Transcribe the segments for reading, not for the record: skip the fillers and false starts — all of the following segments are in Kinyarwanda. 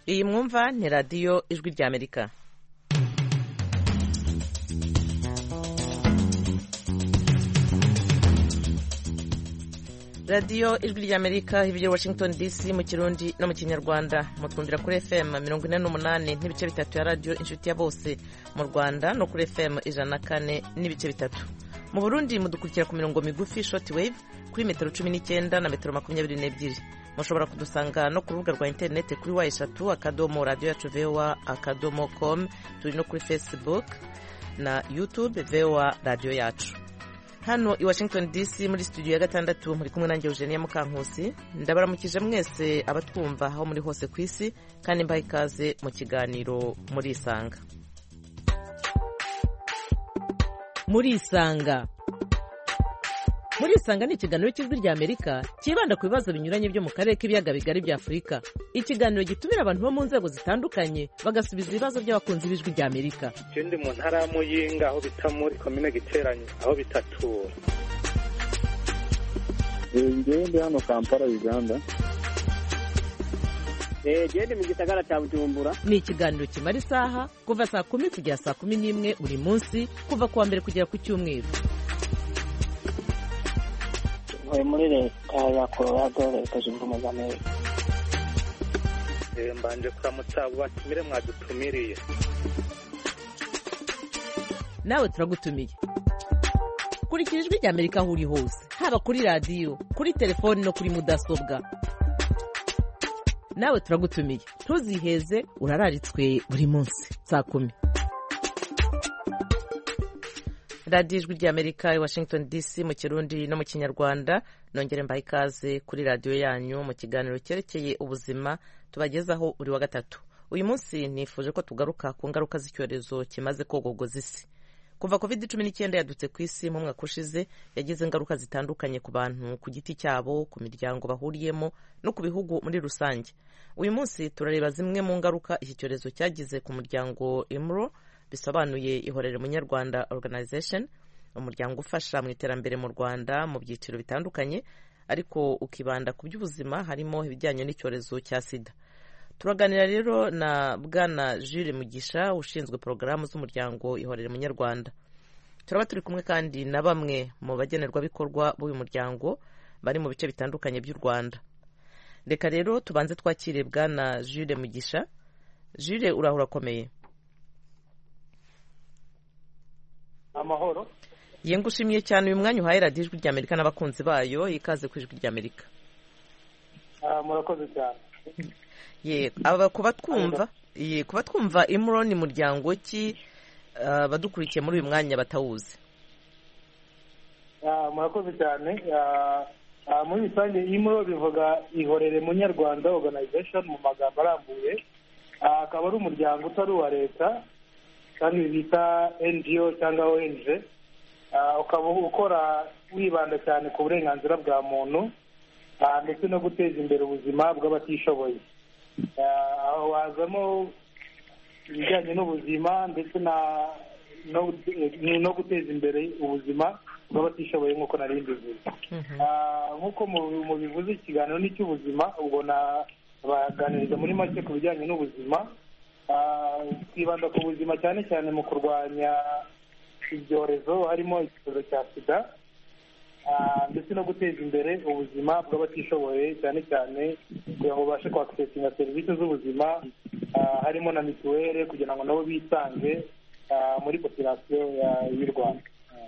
iyi mwumva ni radiyo ijwi ry'Amerika. radiyo ijwi ry'Amerika ibyo Washington DC mu Kirundi no mu Kinyarwanda mutwumvira kuri FM 48 n'ibice bitatu ya radio inshuti ya bose mu Rwanda no kuri FM 104 n'ibice bitatu. Mu Burundi mudukurikira ku mirongo migufi short wave kuri metero 19 na metero 22. Mushobora kudusanga no ku rubuga rwa internet kuri wa3 akadomo radio yacu voa.com. Turi no kuri Facebook na YouTube voa radio yacu. Hano i Washington DC muri studio ya gatandatu muri kumwe nanjye Eugenia Mukankusi. Ndabaramukije mwese abatwumva aho muri hose ku isi kandi mbaye ikaze mu kiganiro muri Isanga. Muri Isanga ni ikiganiro cy'ijwi ry'Amerika kibanda ku bibazo binyuranye byo mu karere k'ibiyaga bigari bya Afurika. Ikiganiro gitumira abantu bo mu nzego zitandukanye bagasubiza ibibazo by'abakunzi b'ijwi ry'Amerika. Ikindi mu ntara ya Muyinga aho bita muri komine Giteranye aho bitatura. Ngende hano Kampala Uganda. Gende mu gisagara cya Bujumbura. Ni ikiganiro kimara isaha kuva saa 10 kugera saa 11 buri munsi kuva kuwa mbere kugera ku cyumweru. Muri leta ya Colorado leta zunze ubumwe za Amerika. Mbanje kuramutsa batumire mwadutumiriye. Nawe turagutumiye. Kurikira ijwi ry'Amerika aho uri hose haba kuri radio kuri telefone no kuri mudasobwa. Nawe turagutumiye ntuziheze urararitswe buri munsi saa 10. radiyo ijwi ry'Amerika i Washington DC mu Kirundi no mu Kinyarwanda. Nongere mbaye ikaze kuri radiyo yanyu mu kiganiro cyerekeye ubuzima tubagezaho uri wa gatatu. Uyu munsi nifuje ko tugaruka ku ngaruka z'icyorezo kimaze kogogoza isi. Kuva COVID-19 yadutse ku isi mu mwaka ushize yagize ingaruka zitandukanye ku bantu ku giti cyabo, ku miryango bahuriyemo no ku bihugu muri rusange. Uyu munsi turareba zimwe mu ngaruka iki cyorezo cyagize ku muryango IMRO, bisobanuye ihorere munyarwanda organization, umuryango ufasha mu iterambere mu Rwanda mu byiciro bitandukanye ariko ukibanda ku by'ubuzima harimo ibijyanye n'icyorezo cya sida. Turaganira rero na Bwana Jules Mugisha ushinzwe porogaramu z'umuryango ihorere munyarwanda. Turaba turi kumwe kandi na bamwe mu bagenerwabikorwa b'uyu muryango bari mu bice bitandukanye by'u Rwanda. Reka rero tubanze twakire Bwana Jules Mugisha. Jules, urakomeye? Amahoro. Yengushimiye cyane uyu mwanya uhaye radiyo ijwi ry'Amerika n'abakunzi bayo. Ikaze ku ijwi ry'Amerika. Murakoze cyane. Kuba twumva IMRO ni muryango ki badukurikiye muri uyu mwanya batawuzi? Murakoze cyane. Muri rusange IMRO bivuga ihorere munyarwanda organization mu magambo arambuye. Akaba ari umuryango utari uwa leta kandi bita NGO cyangwa ONG. Ukaba ukora wibanda cyane ku burenganzira bwa muntu ndetse no guteza imbere ubuzima bw'abatishoboye. Aho hazamo ibijyanye n'ubuzima ndetse no guteza imbere ubuzima bw'abatishoboye nk'uko nari mbivuze. Nk'uko mubivuze ikiganiro n'icy'ubuzima ubwo baganiriza muri make ku bijyanye n'ubuzima. Twibanda ku buzima cyane cyane mu kurwanya ibyorezo harimo icyorezo cya sida ndetse no guteza imbere ubuzima bw'abatishoboye cyane cyane kugira ngo babashe kwakisesinga serivisi z'ubuzima harimo na mituweli kugira ngo nabo bisange muri populasiyo y'u Rwanda.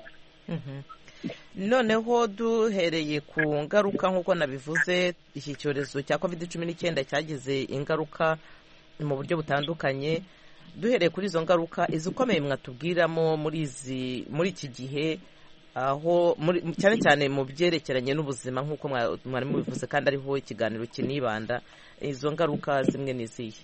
Noneho duhereye ku ngaruka nk'uko nabivuze, iki cyorezo cya COVID-19 cyagize ingaruka mu buryo butandukanye. Duhereye kuri izo ngaruka izikomeye mwatubwiramo muri iki gihe aho cyane cyane mu byerekeranye n'ubuzima nk'uko mwari mubivuze kandi ariho ikiganiro kinibanda, izo ngaruka zimwe n'izihe?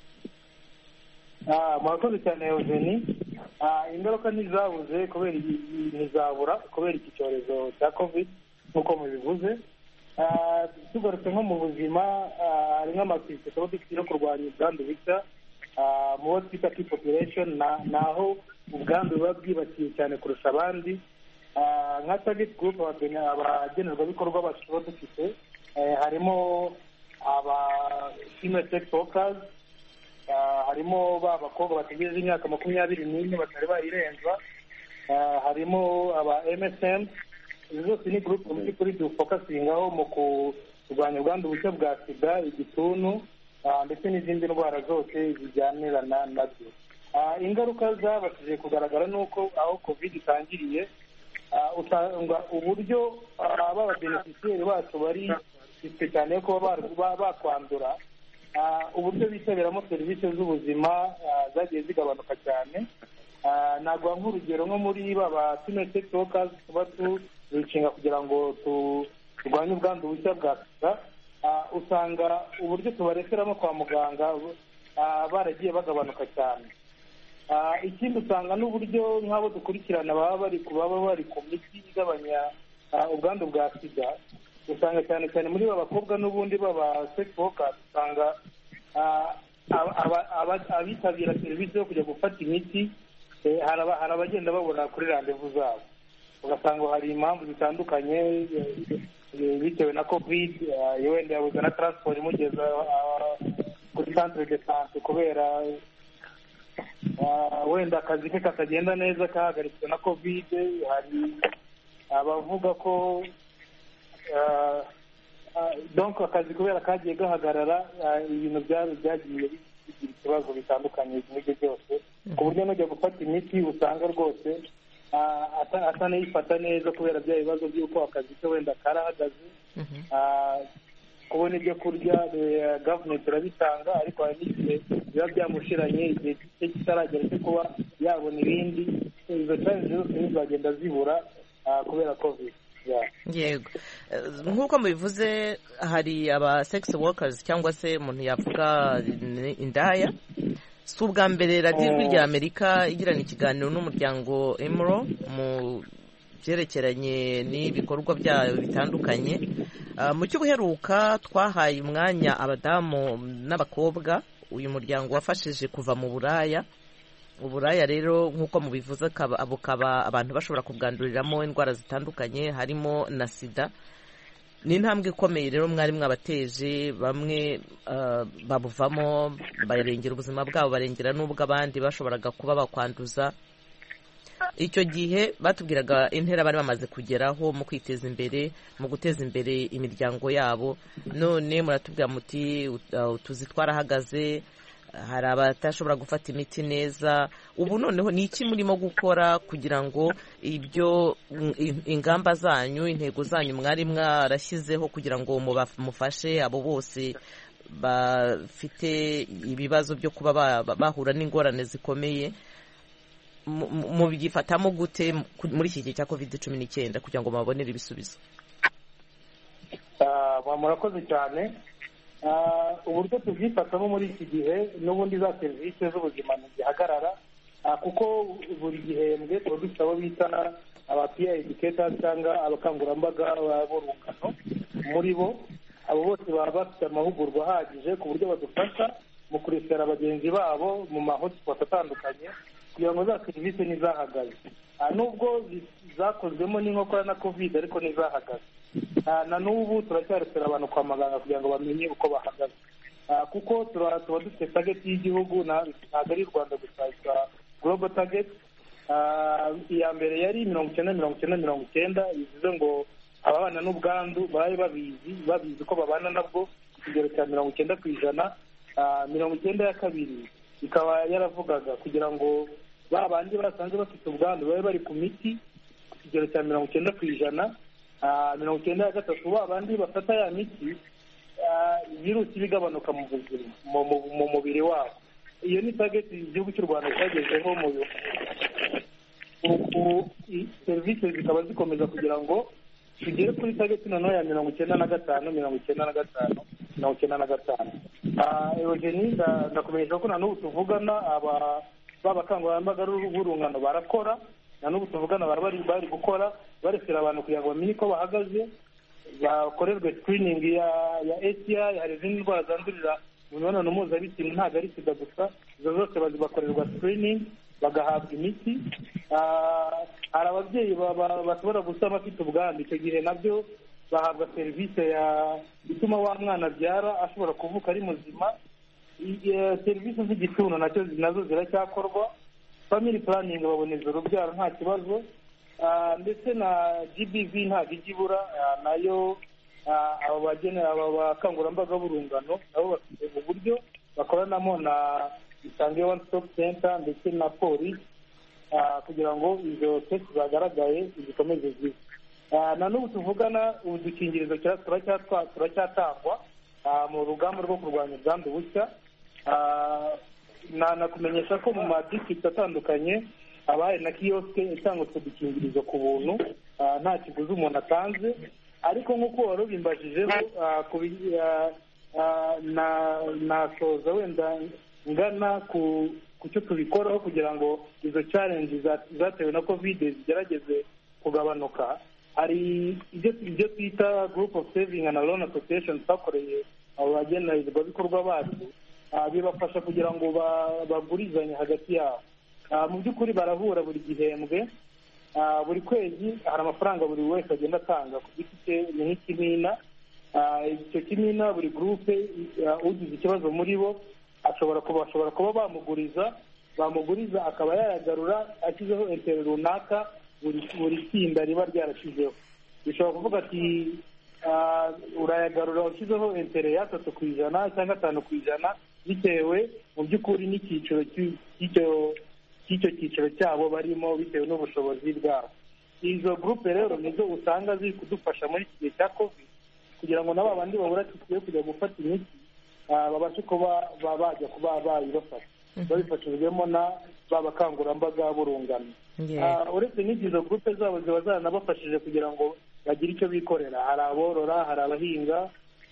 Murakoze cyane Eugenie. Ingaruka ntizabura kubera iki cyorezo cya COVID nk'uko mubivuze. Tugarutse nko mu buzima hari nk'amakirisitu tuba dufite yo kurwanya ubwandu bita mu bo twita key population, naho ubwandu buba bwibasiye cyane kurusha abandi. Nka target group abagenerwabikorwa bacu tuba dufite harimo aba female sex workers, harimo ba bakobwa bategereje imyaka 24 batari bayirenza, harimo aba MSM. Izo zose ni group mu by'ukuri dufokasingaho mu kurwanya ubwandu bushya bwa sida, igituntu ndetse n'izindi ndwara zose zijyanirana nabyo. Ingaruka zabashije kugaragara nuko aho covid itangiriye, usanga uburyo ababeneficiyeri bacu bari bifite cyane ko bakwandura, uburyo bitabiramo serivisi z'ubuzima zagiye zigabanuka cyane. Nagwa nk'urugero nko muri baba senior sex workers tuba tuzicinga kugira ngo turwanye ubwandu bushya bwa sida, usanga uburyo tubarekeramo kwa muganga baragiye bagabanuka cyane. Ikindi usanga n'uburyo nk'abo dukurikirana baba bari ku miti igabanya ubwandu bwa sida, usanga cyane cyane muri bakobwa n'ubundi baba sex workers, usanga abitabira serivisi yo kujya gufata imiti hari abagenda babona kuri randevu zabo, ugasanga hari impamvu zitandukanye bitewe na covid, wenda yabuze na transport imugeza kuri centre de santé kubera wenda akazi ke katagenda neza kahagaritswe na covid. Hari abavuga ko donc akazi kubera kagiye gahagarara, ibintu byagiye bigira ibibazo bitandukanye n'ibyo byose, ku buryo nujya gufata imiti usanga rwose atanayifata neza kubera bya bibazo by'uko akazi ke wenda karahagaze. Kubona ibyo kurya gavumenti irabitanga, ariko hari n'igihe biba byamushiranye, igihe cye kitaragera cyo kuba yabona ibindi. Izo challenge zose zizagenda zibura kubera covid. Yego, nk'uko mubivuze hari aba sex workers cyangwa se umuntu yavuga indaya. Si ubwa mbere radiyo ijwi rya Amerika igirana ikiganiro n'umuryango EMRO mu byerekeranye n'ibikorwa byayo bitandukanye. Mu cy'ubuheruka twahaye umwanya abadamu n'abakobwa uyu muryango wafashije kuva mu buraya. Uburaya rero nk'uko mubivuze bukaba abantu bashobora kubwanduriramo indwara zitandukanye harimo na sida. Ni intambwe ikomeye rero mwari mwabateje, bamwe babuvamo barengera ubuzima bwabo, barengera n'ubw'abandi bashoboraga kuba bakwanduza. Icyo gihe batubwiraga intera bari bamaze kugeraho mu kwiteza imbere, mu guteza imbere imiryango yabo. None muratubwira muti utuzi twarahagaze, hari abatashobora gufata imiti neza. Ubu noneho ni iki murimo gukora kugira ngo ibyo ingamba zanyu, intego zanyu mwari mwarashyizeho kugira ngo mufashe abo bose bafite ibibazo byo kuba bahura n'ingorane zikomeye, mubigifatamo gute muri iki gihe cya covid-19 kugira ngo mubabonere ibisubizo? Murakoze cyane. Uburyo tubyifatamo muri iki gihe n'ubundi za serivisi z'ubuzima ntizihagarara, kuko buri gihembwe tuba dufite abo bita aba peer educators cyangwa abakangurambaga b'urungano. Muri bo abo bose baba bafite amahugurwa ahagije ku buryo badufasha mu kurekera bagenzi babo mu mahotspot atandukanye kugira ngo za serivisi ntizahagaze. Nubwo zakozwemo n'inkokora na covid ariko ntizahagaze. Na n'ubu turacyarekera abantu kwa muganga kugira ngo bamenye uko bahagaze, kuko tuba dufite target y'igihugu, ntabwo ari Rwanda gusa, global target. Iya mbere yari 90-90-90, bivuze ngo ababana n'ubwandu bari babizi ko babana nabwo kigero cya 90%. 90 ya kabiri ikaba yaravugaga kugira ngo ba bandi basanze bafite ubwandu babe bari ku miti kigero cya 90%. 90 ya gatatu ba bandi bafata ya miti virusi bigabanuka mu buzima mu mubiri wabo. Iyo ni target igihugu cy'u Rwanda cyagezeho serivisi zikaba zikomeza kugira ngo tugere kuri target noneho ya 95. Eugenie, ndakumenyesha ko na n'ubu tuvugana b'abakangurambaga b'urungano barakora, na n'ubu tuvugana bari gukora barekera abantu kugira ngo bamenye ko bahagaze, bakorerwe screening ya STI. Hari izindi ndwara zandurira mu mibonano mpuzabitsina, ntabwo ari sida gusa, izo zose bakorerwa screening bagahabwa imiti. Hari ababyeyi bashobora gusama bafite ubwandu, icyo gihe nabyo bahabwa serivisi ituma wa mwana abyara ashobora kuvuka ari muzima, serivisi z'igituntu nazo ziracyakorwa, family planning baboneza urubyaro nta kibazo, ndetse na GBV ntabwo ijya ibura, nayo aba bakangurambaga b'urungano nabo bafite uburyo bakoranamo na Isange One Stop Center ndetse na polisi kugira ngo izo test zagaragaye zikomeze zibe. Na n'ubu tuvugana udukingirizo turacyatangwa mu rugamba rwo kurwanya ubwandu bushya. Nakumenyesha ko mu madistrict atandukanye abaye na kiyosike itanga utwo dukingirizo ku buntu, nta kiguzi umuntu atanze, ariko nk'uko wari ubimbajijeho nasoza wenda ngana ku cyo tubikoraho kugira ngo izo challenge zatewe na covid zigerageze kugabanuka. Hari ibyo twita group of saving and loan association twakoreye abo bagenerwabikorwa bacu, bibafasha kugira ngo bagurizanye hagati yabo. Mu by'ukuri barahura buri gihembwe, buri kwezi hari amafaranga buri wese agenda atanga ku giti cye, ni nk'ikimina. Icyo kimina buri gurupe ugize ikibazo muri bo bashobora kuba bamuguriza akaba yayagarura ashyizeho intere runaka buri tsinda riba ryarashyizeho. Bishobora kuvuga ati urayagarura ushyizeho intere ya 3% cyangwa 5%, bitewe mu by'ukuri n'icyiciro cy'icyo cyiciro cyabo barimo, bitewe n'ubushobozi bwabo. Izo gurupe rero nizo usanga ziri kudufasha muri iki gihe cya covid kugira ngo nabo abandi babura tike yo kujya gufata imiti babashe kuba bajya kuba bayibafasha, babifashijwemo na babakangurambaga b'urungano. Uretse n'izo gurupe zabo ziba zaranabafashije kugira ngo bagire icyo bikorera. Hari aborora, hari abahinga,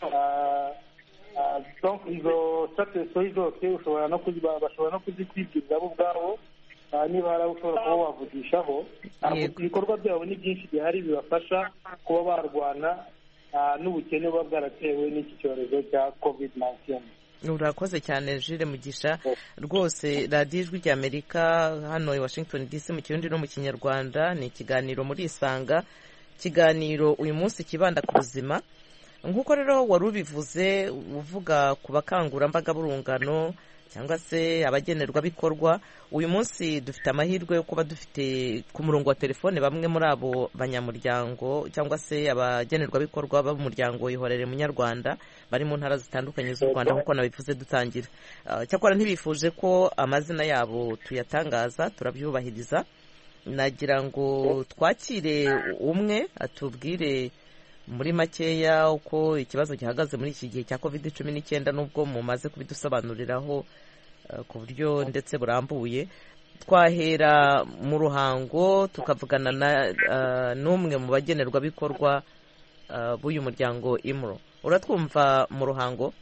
izo satisfy zose bashobora no kuzikwibwiriza bo ubwabo, niba hari abo ushobora kuba wavugishaho. Ibikorwa byabo ni byinshi bihari bibafasha kuba barwana n'ubukene buba bwaratewe n'iki cyorezo cya covid-19. Urakoze cyane Jules Mugisha. Rwose radiyo ijwi ry'Amerika hano i Washington DC mu Kirundi no mu Kinyarwanda, ni ikiganiro muri Isanga, ikiganiro uyu munsi kibanda ku buzima. Nk'uko rero wari ubivuze uvuga ku bakangurambaga b'urungano cyangwa se abagenerwabikorwa, uyu munsi dufite amahirwe yo kuba dufite ku murongo wa telefone bamwe muri abo banyamuryango cyangwa se abagenerwabikorwa b'umuryango Ihorere Munyarwanda bari mu ntara zitandukanye z'u Rwanda, nk'uko nabivuze dutangira. Cyakora ntibifuje ko amazina yabo tuyatangaza, turabyubahiriza. Nagira ngo twakire umwe atubwire muri makeya uko ikibazo gihagaze muri iki gihe cya covid-19, nubwo mumaze kubidusobanuriraho ku buryo ndetse burambuye. Twahera mu Ruhango tukavugana n'umwe mu bagenerwabikorwa b'uyu muryango IMRO. Uratwumva mu Ruhango?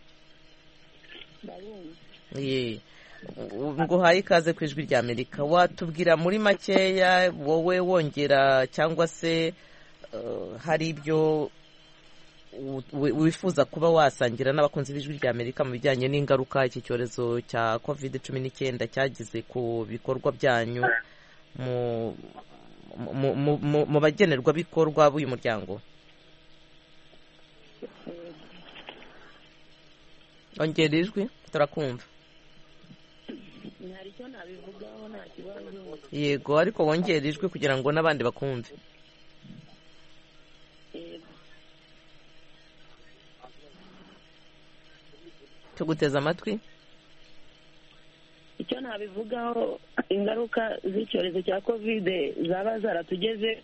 Nguhaye ikaze ku ijwi ry'Amerika. Watubwira muri makeya wowe wongera cyangwa se hari ibyo wifuza kuba wasangira n'abakunzi b'ijwi ry'Amerika mu bijyanye n'ingaruka iki cyorezo cya covid-19 cyagize ku bikorwa byanyu mu bagenerwabikorwa b'uyu muryango? Ongera ijwi turakumva. Hari icyo nabivugaho nta kibazo. Yego, ariko wongera ijwi kugira ngo n'abandi bakumve. Tuguteza amatwi. Icyo nabivugaho, ingaruka z'icyorezo cya covid zaba zaratugeze.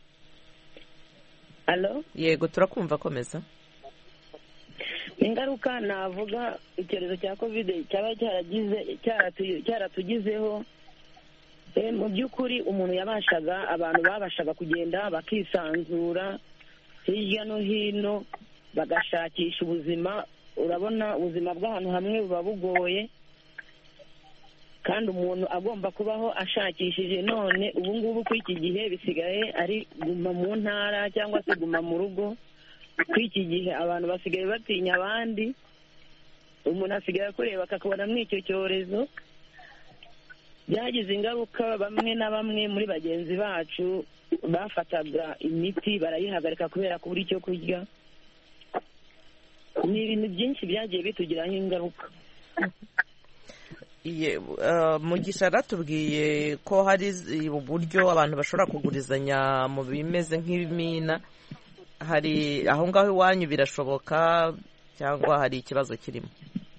Allo? Yego, turakumva, komeza. Ingaruka navuga icyorezo cya covid cyaba cyaratugizeho, mu by'ukuri umuntu abantu babashaga kugenda bakisanzura hirya no hino bagashakisha ubuzima. Urabona ubuzima bw'ahantu hamwe buba bugoye, kandi umuntu agomba kubaho ashakishije. None ubu ngubu kuri iki gihe bisigaye ari guma mu ntara cyangwa se guma mu rugo. Kuri iki gihe abantu basigaye batinya abandi, umuntu asigaye kureba akakubona muri icyo cyorezo. Byagize ingaruka, bamwe na bamwe muri bagenzi bacu bafataga imiti barayihagarika kubera kubura icyo kurya. Ni ibintu byinshi byagiye bitugiraho ingaruka. Mugisha aratubwiye ko hari uburyo abantu bashobora kugurizanya mu bimeze nk'ibimina. Hari aho ngaho iwanyu birashoboka cyangwa hari ikibazo kirimo?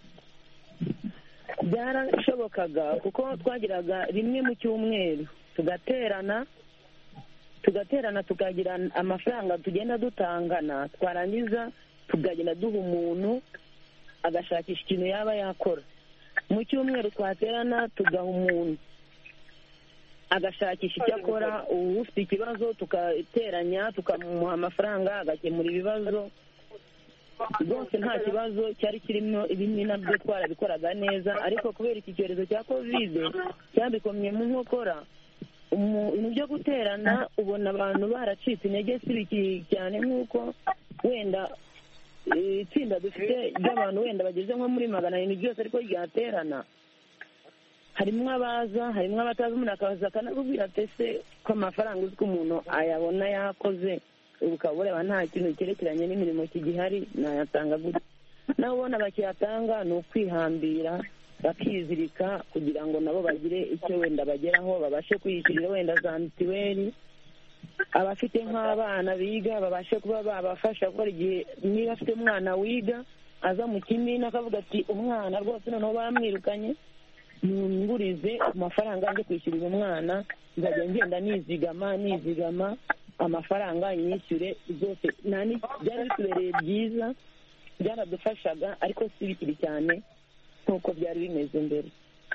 Byarashobokaga kuko twagiraga rimwe mu cyumweru tugaterana tukagira amafaranga tugenda dutangana, twarangiza tukagenda duha umuntu agashakisha ikintu yaba yakora. Mu cyumweru twaterana tugaha umuntu agashakisha icyo akora, ufite ikibazo tugateranya tukamuha amafaranga agakemura ibibazo. Rwose nta kibazo cyari kirimo, ibimina byo twarabikoraga neza, ariko kubera iki cyorezo cya kovide cyabikomye mu nkokora, ibintu byo guterana ubona abantu baracitse intege si biki cyane, nk'uko wenda itsinda dufite ry'abantu wenda bageze nko muri 700 byose ariko ryaterana, harimo abaza harimo abatazi. Umuntu akaza akanakubwira ati ese ko amafaranga uzi ko umuntu ayabona yakoze, ukaba ureba nta kintu cyerekeranye n'imirimo kigihari, nayatanga gutya. nawe ubona bakiyatanga ni ukwihambira bakizirika kugira ngo nabo bagire icyo wenda bageraho, babashe kwiyishyurira wenda za mitiweli. Abafite nk'abana biga babashe kuba babafasha gukora, igihe niba afite umwana wiga aza mu kimina akavuga ati umwana rwose noneho bamwirukanye, ngurize amafaranga njye kwishyurira umwana, nzajya ngenda nizigama amafaranga nyishyure zose. Byari bitubereye byiza, byaradufashaga, ariko si bikiri cyane nk'uko byari bimeze mbere.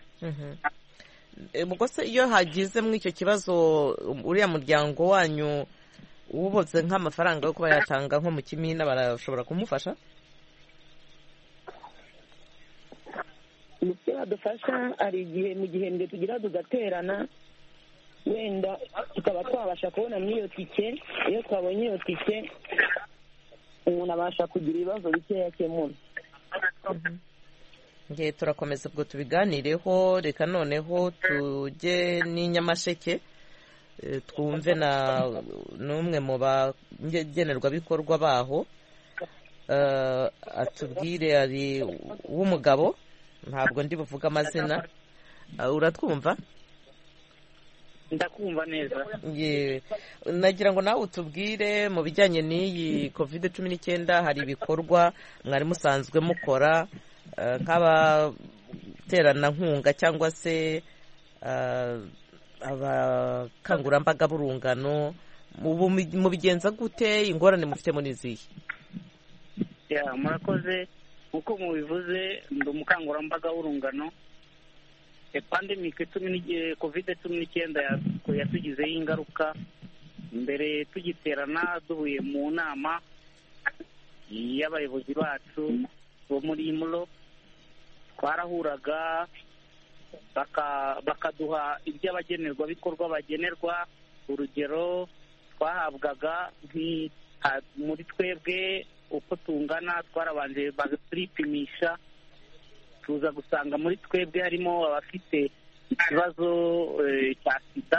ubwo se iyo hagize muri icyo kibazo uriya muryango wanyu ubuze nk'amafaranga yo kuba yatanga nko mu kimina, barashobora kumufasha? Icyo badufasha, hari igihe mu gihembwe tugira tugaterana, wenda tukaba twabasha kubona n'iyo tike. Iyo twabonye iyo tike umuntu abasha kugira ibibazo bikeya akemura. Ngiye turakomeza ubwo tubiganireho. Reka noneho tujye n'i Nyamasheke twumve n'umwe mu bagenerwabikorwa baho, atubwire. Ari w'umugabo, ntabwo ndi buvuga amazina. Uratwumva? Ndakumva neza. Nagira ngo nawe utubwire mu bijyanye n'iyi COVID-19, hari ibikorwa mwari musanzwe mukora nk'abateranankunga cyangwa se abakangurambaga b'urungano, mubigenza gute? Ingorane mufite muri izihe? Murakoze. Nk'uko mubivuze, ndi umukangurambaga w'urungano. Pandemic COVID-19 yatugizeho ingaruka. Mbere tugiterana duhuye mu nama y'abayobozi bacu bo muri IMLO, twarahuraga bakaduha iby'abagenerwabikorwa bagenerwa. Urugero, twahabwaga muri twebwe uko tungana, twarabanje baturipimisha, tuza gusanga muri twebwe harimo abafite ikibazo cya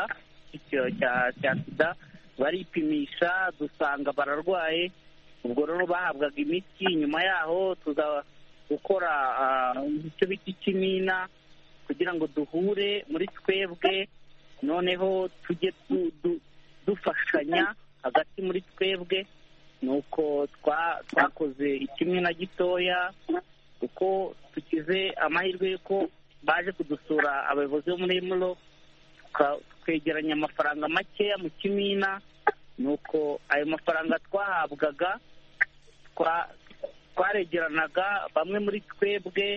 sida, baripimisha dusanga bararwaye. Ubwo rero bahabwaga imiti. Nyuma yaho tuza gukora icyo bita ikimina kugira ngo duhure muri twebwe, noneho tujye dufashanya hagati muri twebwe. Nuko twakoze ikimina gitoya, kuko tukize amahirwe y'uko baje kudusura abayobozi bo muri IMLO, twegeranya amafaranga makeya mu kimina. Nuko ayo mafaranga twahabwaga twaregeranaga, bamwe muri twebwe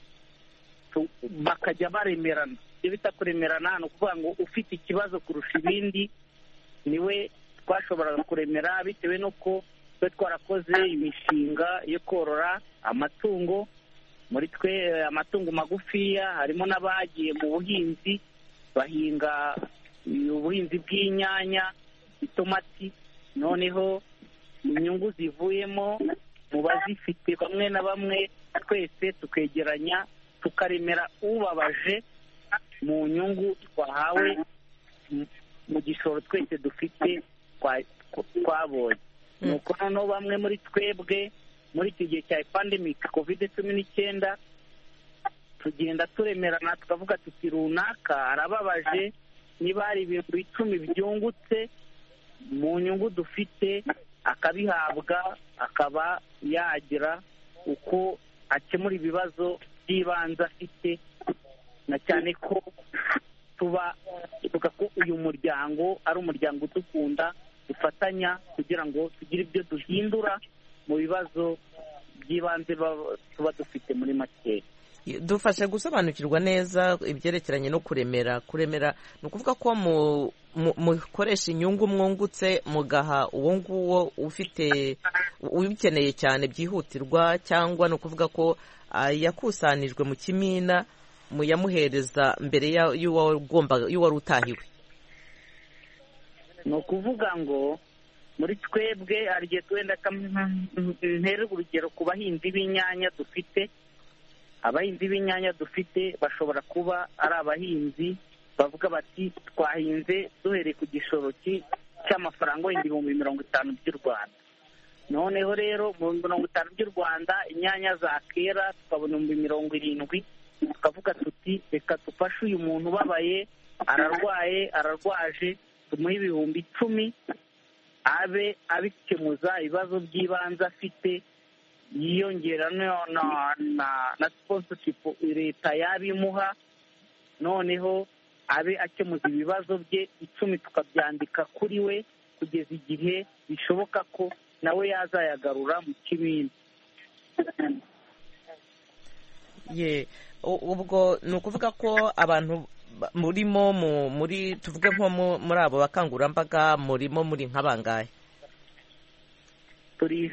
bakajya baremerana. Ibyo bita kuremerana ni ukuvuga ngo ufite ikibazo kurusha ibindi niwe twashoboraga kuremera, bitewe n'uko twe twarakoze imishinga yo korora amatungo. Muri twe amatungo magufiya harimo n'abagiye mu buhinzi, bahinga ubuhinzi bw'inyanya, itomati. Noneho inyungu zivuyemo mu bazifite bamwe na bamwe, twese tukegeranya tukaremera ubabaje mu nyungu twahawe mu gishoro twese dufite twabonye. Nuko noneho bamwe muri twebwe muri iki gihe cya pandemic COVID-19 tugenda turemerana tukavuga tuti runaka arababaje, niba hari ibintu 10 byungutse mu nyungu dufite akabihabwa, akaba yagira uko akemura ibibazo by'ibanze afite, na cyane ko tuvuga ko uyu muryango ari umuryango udukunda, dufatanya kugira ngo tugire ibyo duhindura mu bibazo by'ibanze tuba dufite muri make. dufashe gusobanukirwa neza ibyerekeranye no kuremera ni ukuvuga ko mukoresha inyungu mwungutse mugaha uwo nguwo ubikeneye cyane byihutirwa, cyangwa ni ukuvuga ko yakusanijwe mu kimina muyamuhereza mbere y'uwari utahiwe? ni ukuvuga ngo muri twebwe hari igihe twenda ntere urugero ku bahinzi b'inyanya dufite. Abahinzi b'inyanya dufite bashobora kuba ari abahinzi bavuga bati twahinze duhereye ku gishoro cy'amafaranga wenda ibihumbi 50 by'u Rwanda. Noneho rero mu 50 by'u Rwanda inyanya zakera tukabona 70, tukavuga tuti reka dufashe uyu muntu ubabaye, ararwaje, tumuhe ibihumbi 10 abe abikemuza ibibazo by'ibanze afite, yiyongera na sponsorship leta yabimuha, noneho abe akemuza ibibazo bye 10 tukabyandika kuri we kugeza igihe bishoboka ko nawe yazayagarura mu kibindi. ubwo ni ukuvuga ko abantu murimo tuvuge nko muri abo bakangurambaga murimo muri nk'abangahe? Turi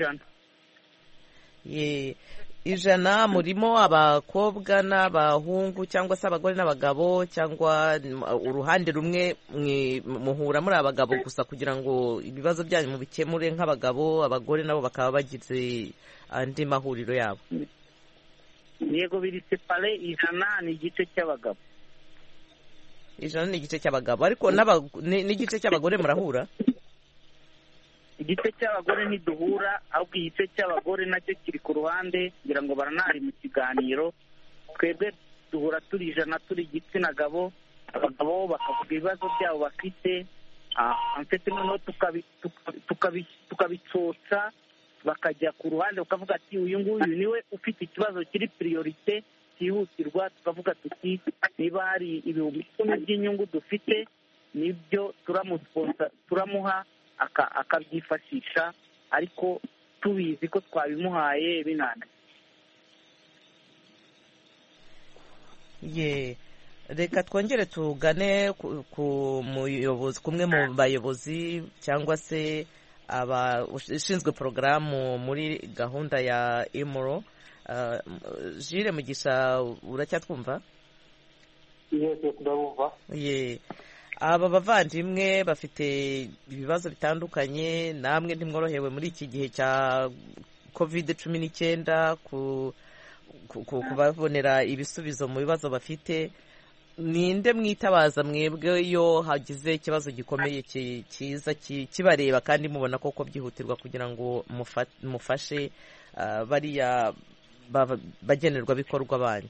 100. 100 murimo abakobwa n'abahungu cyangwa se abagore n'abagabo, cyangwa uruhande rumwe muhura muri abagabo gusa kugira ngo ibibazo byanyu mubikemure nk'abagabo, abagore nabo bakaba bagize andi mahuriro yabo? Yego, biri separe. 100 ni igice cy'abagabo. 100 ni igice cy'abagabo, ariko n'igice cy'abagore murahura? Igice cy'abagore ntiduhura, ahubwo igice cy'abagore nacyo kiri ku ruhande ngira ngo baranari mu kiganiro. Twebwe duhura turi 100 turi igitsina gabo, abagabo bakavuga ibibazo byabo bafite, amfite noneho tukabicotsa, bakajya ku ruhande ukavuga ati uyu nguyu niwe ufite ikibazo kiri priorite cyihutirwa, tukavuga tuti niba hari ibihumbi 10 by'inyungu dufite nibyo turamuha akabyifashisha, ariko tubizi ko twabimuhaye binana. Reka twongere tugane kumwe mu bayobozi cyangwa se ushinzwe porogaramu muri gahunda ya IMRO. Jules Mugisha, uracyatwumva? Yego, ndabumva. Aba bavandimwe bafite ibibazo bitandukanye, namwe ntimworohewe muri iki gihe cya COVID-19 kubabonera ibisubizo mu bibazo bafite. Ninde mwitabaza mwebwe iyo hagize ikibazo gikomeye kiza kibareba kandi mubona koko byihutirwa kugira ngo mufashe bariya bagenerwa bikorwa banyu?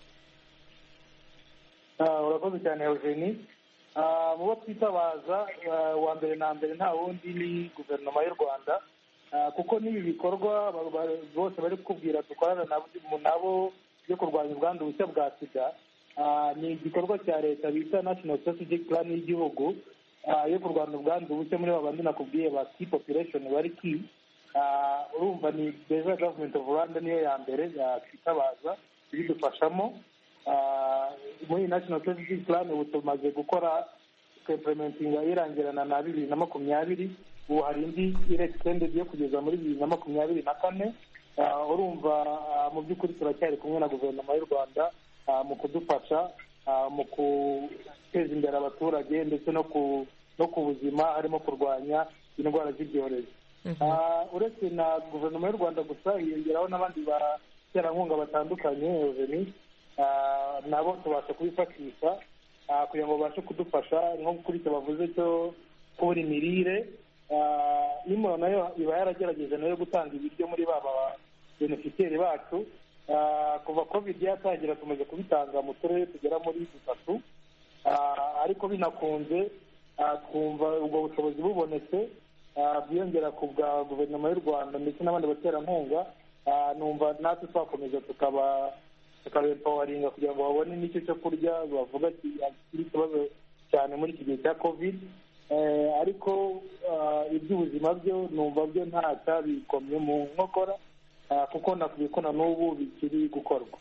Urakoze cyane Eugenie. Mu bo twitabaza wa mbere na mbere nta wundi ni guverinoma y'u Rwanda, kuko n'ibi bikorwa bose bari kukubwira dukorana nabo byo kurwanya ubwandu bushya bwa sida, ni igikorwa cya leta bita National Strategic Plan y'igihugu yo kurwanya ubwandu bushya muri babandi nakubwiye ba key population bari key. Urumva ni Federal Government of Rwanda niyo ya mbere twitabaza ibidufashamo. Muri National Strategic Plan ubu tumaze gukora implementinga irangirana na 2020, ubu hari indi extended yo kugeza muri 2024. Urumva mu by'ukuri turacyari kumwe na guverinoma y'u Rwanda mu kudufasha mu guteza imbere abaturage ndetse no ku buzima, harimo kurwanya indwara z'ibyorezo. Uretse na guverinoma y'u Rwanda gusa, hiyongeraho n'abandi baterankunga batandukanye Eugenie, nabo tubasha kubifashisha kugira ngo babashe kudufasha nko kuri icyo bavuze cyo kubura imirire. IMRO nayo iba yaragerageje nayo gutanga ibiryo muri baba beneficiaire bacu, kuva covid yatangira tumaze kubitanga mu turere tugera muri 3, ariko binakunze twumva ubwo bushobozi bubonetse bwiyongera ku bwa guverinoma y'u Rwanda ndetse n'abandi baterankunga, numva natwe twakomeza tukabempawaringa kugira ngo babone n'icyo cyo kurya. Bavuga kiri ikibazo cyane muri iki gihe cya covid, ariko iby'ubuzima byo numva byo nta cyabikomye mu nkokora, kuko nakubwiye ko na n'ubu bikiri gukorwa.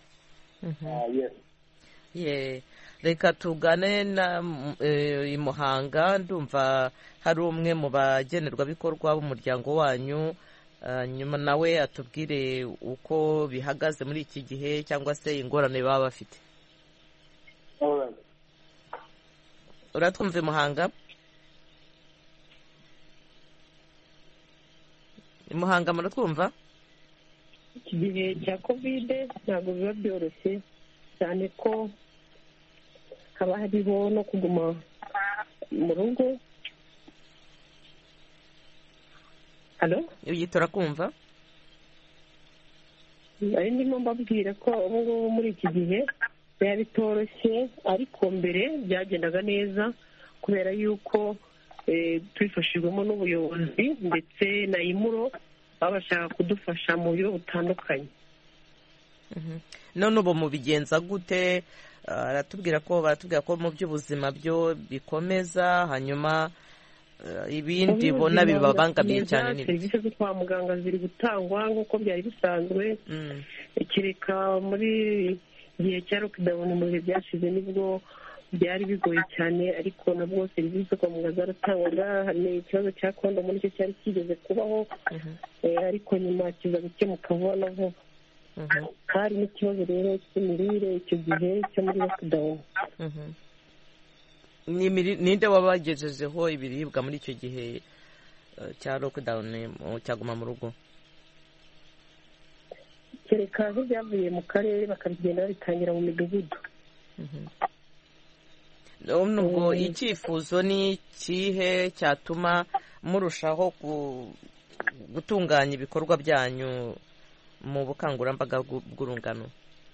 Reka tugane i Muhanga. Ndumva hari umwe mu bagenerwabikorwa b'umuryango wanyu, nyuma nawe atubwire uko bihagaze muri iki gihe cyangwa se ingorane baba bafite. Uratwumva i Muhanga? I Muhanga muratwumva? Iki gihe cya kovide ntabwo biba byoroshye cyane ko haba hariho no kuguma mu rugo. Halo? Turakumva. Ari ndimo mbabwira ko ubu ngubu muri iki gihe biba bitoroshye, ariko mbere byagendaga neza kubera yuko twifashijwemo n'ubuyobozi ndetse na imuro babashaka kudufasha mu buryo butandukanye. None ubu mubigenza gute? Baratubwira ko mu by'ubuzima byo bikomeza, hanyuma ibindi bona bibabangamiye cyane. Serivisi zo kwa muganga ziri gutangwa nk'uko byari bisanzwe, kereka muri gihe cya lockdown mu bihe byashize nibwo byari bigoye cyane, ariko nabwo serivisi zo kwa muganga zaratangwaga. Hari ikibazo cya kondomu nicyo cyari kigeze kubaho, ariko nyuma kiza gukemuka vuba na vuba. Hari n'ikibazo rero cy'imirire icyo gihe cyo muri lockdown. Ninde wabagejejeho ibiribwa muri icyo gihe cya lockdown cyaguma mu rugo? Kereka nk'ibyavuye mu karere bakabigenda babitangira mu midugudu. Nubwo icyifuzo ni ikihe cyatuma murushaho gutunganya ibikorwa byanyu mu bukangurambaga bw'urungano?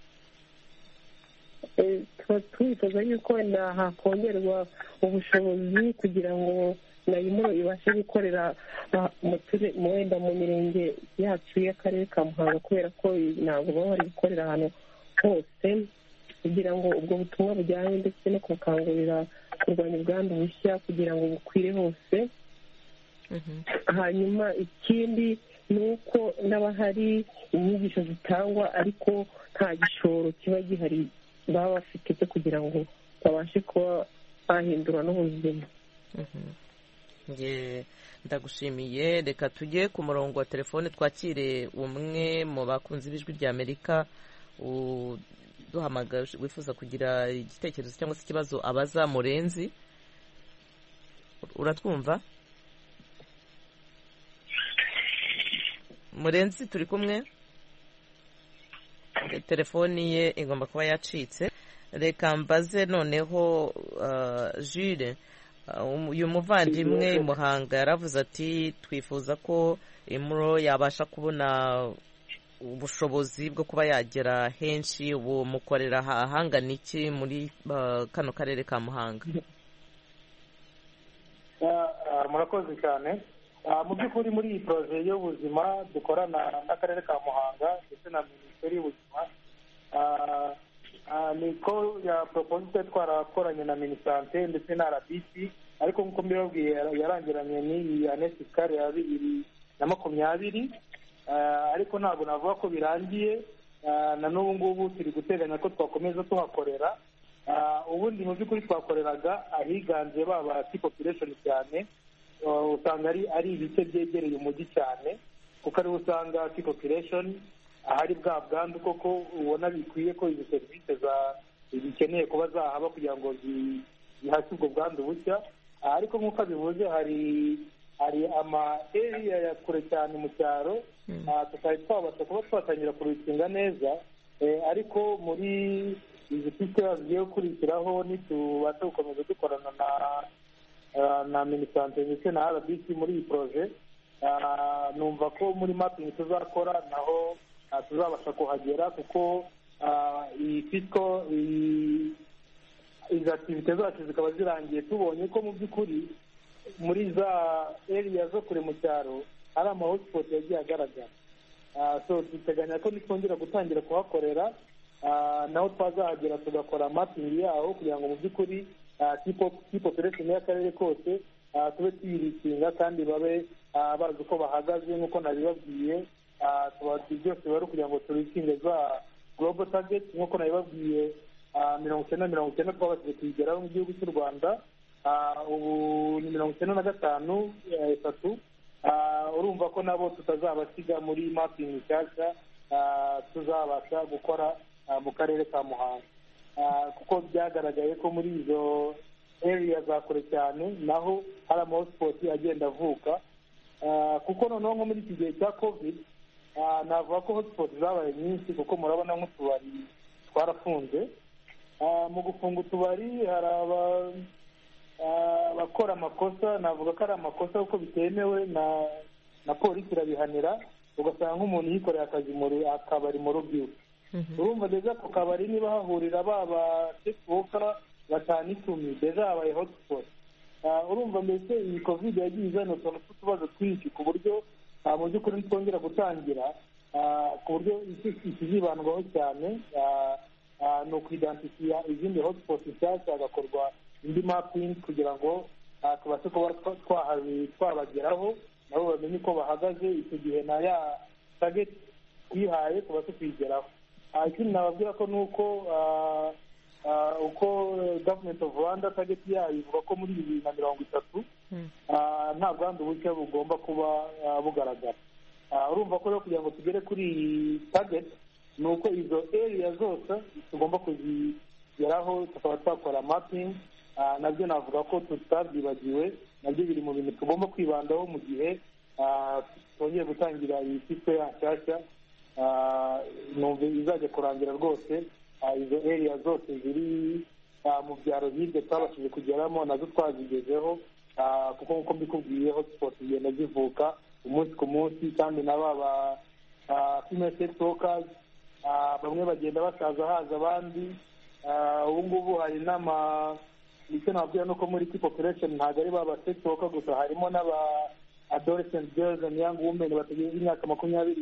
Twifuza yuko hakongerwa ubushobozi kugira ngo na imuro ibashe gukorera wenda mu mirenge yacu y'akarere ka Muhanga, kubera ko ntabwo baba bari gukorera ahantu hose, kugira ngo ubwo butumwa bujyanye ndetse no gukangurira kurwanya ubwandu bushya kugira ngo bukwire hose. Hanyuma ikindi ni uko n'aba hari inyigisho zitangwa ariko nta gishoro kiba gihari baba bafite cyo kugira ngo babashe kuba bahindura n'ubuzima. Ndagushimiye. Reka tujye ku murongo wa telefone twakire umwe mu bakunzi b'ijwi rya Amerika duhamagara wifuza kugira igitekerezo cyangwa se ikibazo abaza Murenzi. Uratwumva Murenzi? Turi kumwe? Telefoni ye igomba kuba yacitse. Reka mbaze noneho Jules, uyu muvandimwe i Muhanga yaravuze ati twifuza ko imuro yabasha kubona ubushobozi bwo kuba yagera henshi. Ubu mukorera ahangana iki muri kano karere ka Muhanga? Murakoze cyane. Mu by'ukuri muri iyi poroje y'ubuzima dukorana n'akarere ka Muhanga ndetse na minisiteri y'ubuzima, niko ya proposite twarakoranye na minisante ndetse na RBC, ariko nk'uko mbibabwiye yarangiranye n'iyi année fiscale ya 2020, ariko ntabwo navuga ko birangiye. Na n'ubu ngubu turi guteganya ko twakomeza tuhakorera. Ubundi mu by'ukuri twakoreraga ahiganje baba population cyane, usanga ari ibice byegereye umujyi cyane, kuko ariho usanga population ahari bwa bwandu koko ubona bikwiye ko izi serivisi zikeneye kuba zahaba kugira ngo zihashye ubwo bwandu bushya. Ariko nk'uko bivuze hari ama area ya kure cyane mu cyaro tutari twabasha kuba twatangira kurukinga neza, ariko muri izi piste zigiye gukurikiraho nitubasha gukomeza dukorana na minisante ndetse na RBC muri iyi proje, numva ko muri mapping tuzakora naho tuzabasha kuhagera, kuko iyi fisiko izi activite zacu zikaba zirangiye, tubonye ko mu by'ukuri muri za area zo kure mu cyaro hari ama hotspot yagiye agaragara. So duteganya ko nitwongera gutangira kuhakorera naho twazahagera tugakora mapping yaho, kugira ngo mu by'ukuri population y'akarere kose tube tuyirikinga kandi babe bazi uko bahagaze. nk'uko nabibabwiye, byose bari kugira ngo turikinge za global target. nk'uko nabibabwiye 90 twabashije kuyigeraho mu gihugu cy'u Rwanda, ubu ni 95.3. urumva ko nabo tutazabasiga muri mapping nshyashya tuzabasha gukora mu karere ka Muhanga, kuko byagaragaye ko muri izo area za kure cyane naho hari ama hotspot agenda avuka, kuko noneho nko muri iki gihe cya covid navuga ko hotspot zabaye nyinshi, kuko murabona nk'utubari twarafunze. Mu gufunga utubari hari abakora amakosa, navuga ko ari amakosa kuko bitemewe na polisi irabihanira, ugasanga nk'umuntu yikoreye akazi akabari mu rugo iwe. urumva deja ku kabari niba hahurira baba sefuka 5-10 deja habaye hotspot. urumva mbese iyi covid yagiye izana utuntu tw'utubazo twinshi, ku buryo mu by'ukuri nitwongera gutangira, ku buryo ikizibandwaho cyane ni ukwidantifiya izindi hotspot nshyashya, hagakorwa indi mapping kugira ngo tubashe kuba twabageraho nabo bamenye uko bahagaze. icyo gihe na ya target twihaye tubashe kuyigeraho. ikindi nababwira ko nuko uko government of Rwanda target yayo ivuga ko muri 2030 nta bwandu bushya bugomba kuba bugaragara. urumva ko rero kugira ngo tugere kuri iyi target ni uko izo area zose tugomba kuzigeraho, tukaba twakora mapping. nabyo navuga ko tutabyibagiwe, nabyo biri mu bintu tugomba kwibandaho mu gihe twongeye gutangira iyi fisiko nshyashya. numva izajya kurangira rwose izo area zose ziri mu byaro hirya twabashije kugeramo nazo twazigezeho, kuko nk'uko mbikubwiye hotspot zigenda zivuka umunsi ku munsi, kandi na baba female sex workers bamwe bagenda basaza haza abandi. ubu ngubu hari icyo nababwira nuko muri key population ntabwo ari baba sex worker gusa, harimo n'aba adolescent girls and young women batagejeje imyaka 24.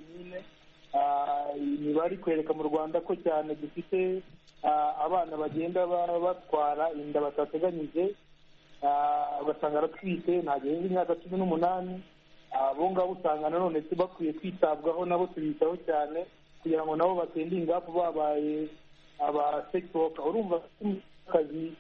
imibare ikwereka mu Rwanda ko cyane dufite abana bagenda batwara inda batateganyije, ugasanga aratwite ntagejeje imyaka 18. abo ngabo usanga nanone bakwiye kwitabwaho, nabo tubitaho cyane kugira ngo nabo batende ingafu babaye aba sex worker. urumva akazi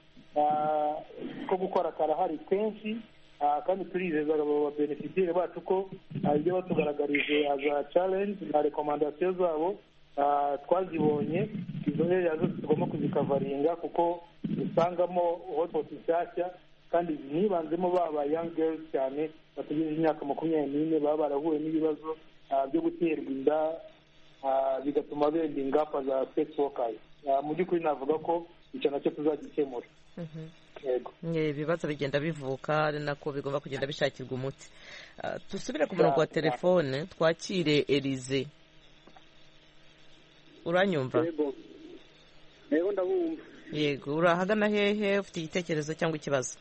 ko gukora karahari kenshi, kandi turizeza abo beneficiaire bacu ko ibyo batugaragarije aza challenge na recommendation zabo twazibonye. izo area zose tugomba kuzikavaringa, kuko usangamo hotspot nshyashya kandi nibanzemo baba young girls cyane bategereje imyaka 24 baba barahuye n'ibibazo byo guterwa inda, bigatuma benda ingapa za sex workers. mu by'ukuri navuga ko icyo nacyo tuzagikemura. ibibazo bigenda bivuka, ari nako bigomba kugenda bishakirwa umuti. dusubire ku murongo wa telefone twakire Elize. uranyumva? yego ndabumva. yego, urahagana hehe? ufite igitekerezo cyangwa ikibazo?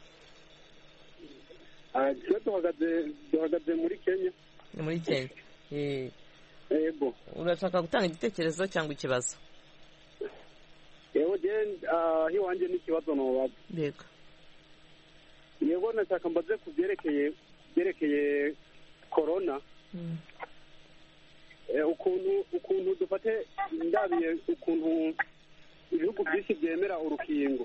duhagaze muri Kenya. muri Kenya. yego, urashaka gutanga igitekerezo cyangwa ikibazo? yego iwanjye n'ikibazo nobaza. yego yego, nashaka mbaze ku byerekeye corona. ukuntu dufate ndabiye ukuntu ibihugu byinshi byemera urukingo,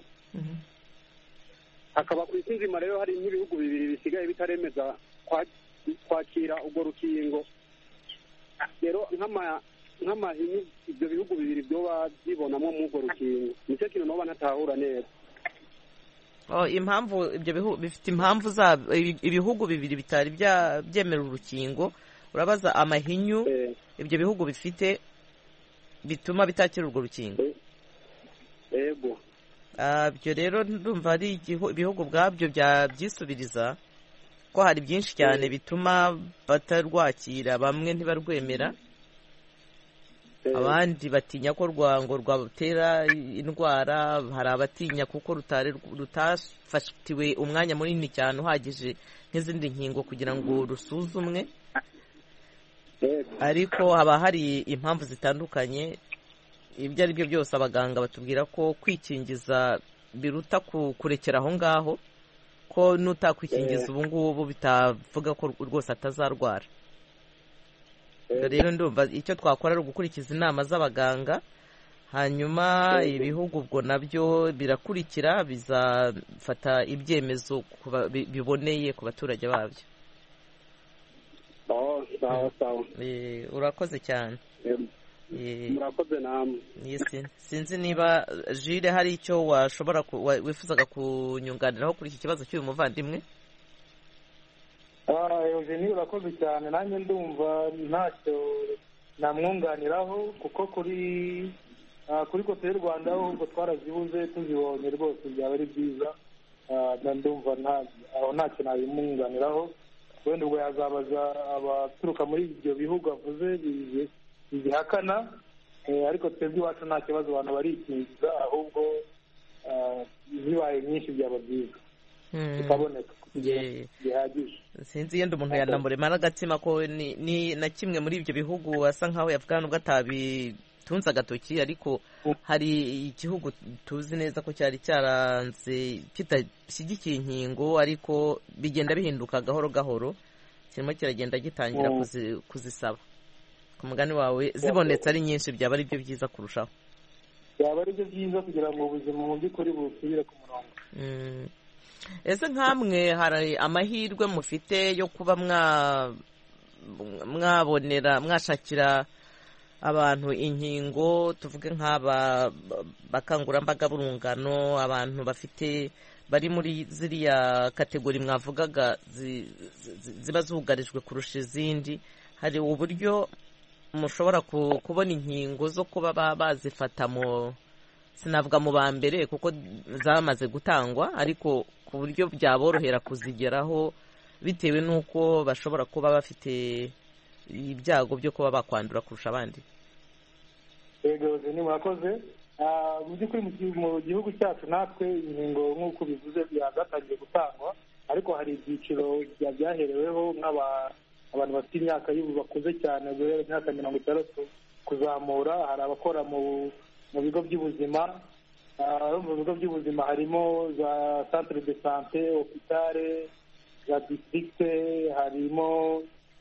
hakaba ku isi nzima rero hari nk'ibihugu bibiri bisigaye bitaremeza kwakira urwo rukingo. rero nk'amahinyu ibyo bihugu bibiri byoba byibonamo mu urwo rukingo, nicyo kintu noba ntatahura neza. impamvu ibyo bihugu bifite impamvu zabo, ibihugu bibiri bitari byemera urukingo, urabaza amahinyu ibyo bihugu bifite bituma bitakira urwo rukingo. yego, ibyo rero ndumva ari ibihugu ubwabyo byisubiriza ko hari byinshi cyane bituma batarwakira, bamwe ntibarwemera. abandi batinya ko ngo rwatera indwara, hari abatinya kuko rutafatiwe umwanya munini cyane uhagije nk'izindi nkingo kugira ngo rusuzumwe, ariko haba hari impamvu zitandukanye. Ibyo ari byo byose abaganga batubwira ko kwikingiza biruta kurekera aho ngaho, ko nutakwikingiza ubu ngubu bitavuga ko rwose atazarwara. Rero ndumva icyo twakora ari ugukurikiza inama z'abaganga, hanyuma ibihugu ubwo nabyo birakurikira bizafata ibyemezo biboneye ku baturage babyo. Urakoze cyane. murakoze namwe. Sinzi niba Jire hari icyo washobora wifuzaga kunyunganiraho kuri iki kibazo cy'uyu muvandimwe. Eugenie urakoze cyane, nanjye ndumva ntacyo namwunganiraho kuko kuri kote y'u Rwanda ahubwo twarazibuze, tuzibonye rwose byaba ari byiza. Ndumva aho ntacyo nabimwunganiraho, wenda ubwo yazabaza abaturuka muri ibyo bihugu avuze bizihakana, ariko twebwe iwacu nta kibazo abantu barikingiza, ahubwo zibaye nyinshi byaba byiza zikaboneka bihagije. Sinzi yenda umuntu yanamurema n'agatsima ko ni na kimwe muri ibyo bihugu asa nkaho yavuga nubwo atabitunze agatoki, ariko hari igihugu tuzi neza ko cyari cyaranze kitashyigikiye inkingo, ariko bigenda bihinduka gahoro gahoro, kirimo kiragenda gitangira kuzisaba. Ku mugani wawe zibonetse ari nyinshi byaba ari byo byiza kurushaho, byaba ari byo byiza kugira ngo ubuzima mu by'ukuri busubire ku murongo. Ese nk'amwe hari amahirwe mufite yo kuba mwashakira abantu inkingo, tuvuge nk'aba bakangurambaga b'urungano, abantu bari muri ziriya kategori mwavugaga ziba zugarijwe kurusha izindi, hari uburyo mushobora kubona inkingo zo kuba bazifata sinavuga mu ba mbere kuko zamaze gutangwa, ariko ku buryo byaborohera kuzigeraho bitewe n'uko bashobora kuba bafite ibyago byo kuba bakwandura kurusha abandi? Yego, ni murakoze. Mu by'ukuri mu gihugu cyacu natwe inkingo nk'uko bivuze byagatangiye gutangwa, ariko hari ibyiciro byahereweho abantu bafite imyaka bakuze cyane, guhera imyaka 60 kuzamura. Hari abakora mu bigo by'ubuzima. Mu bigo by'ubuzima harimo za centre de santé, hôpitale, za districte, harimo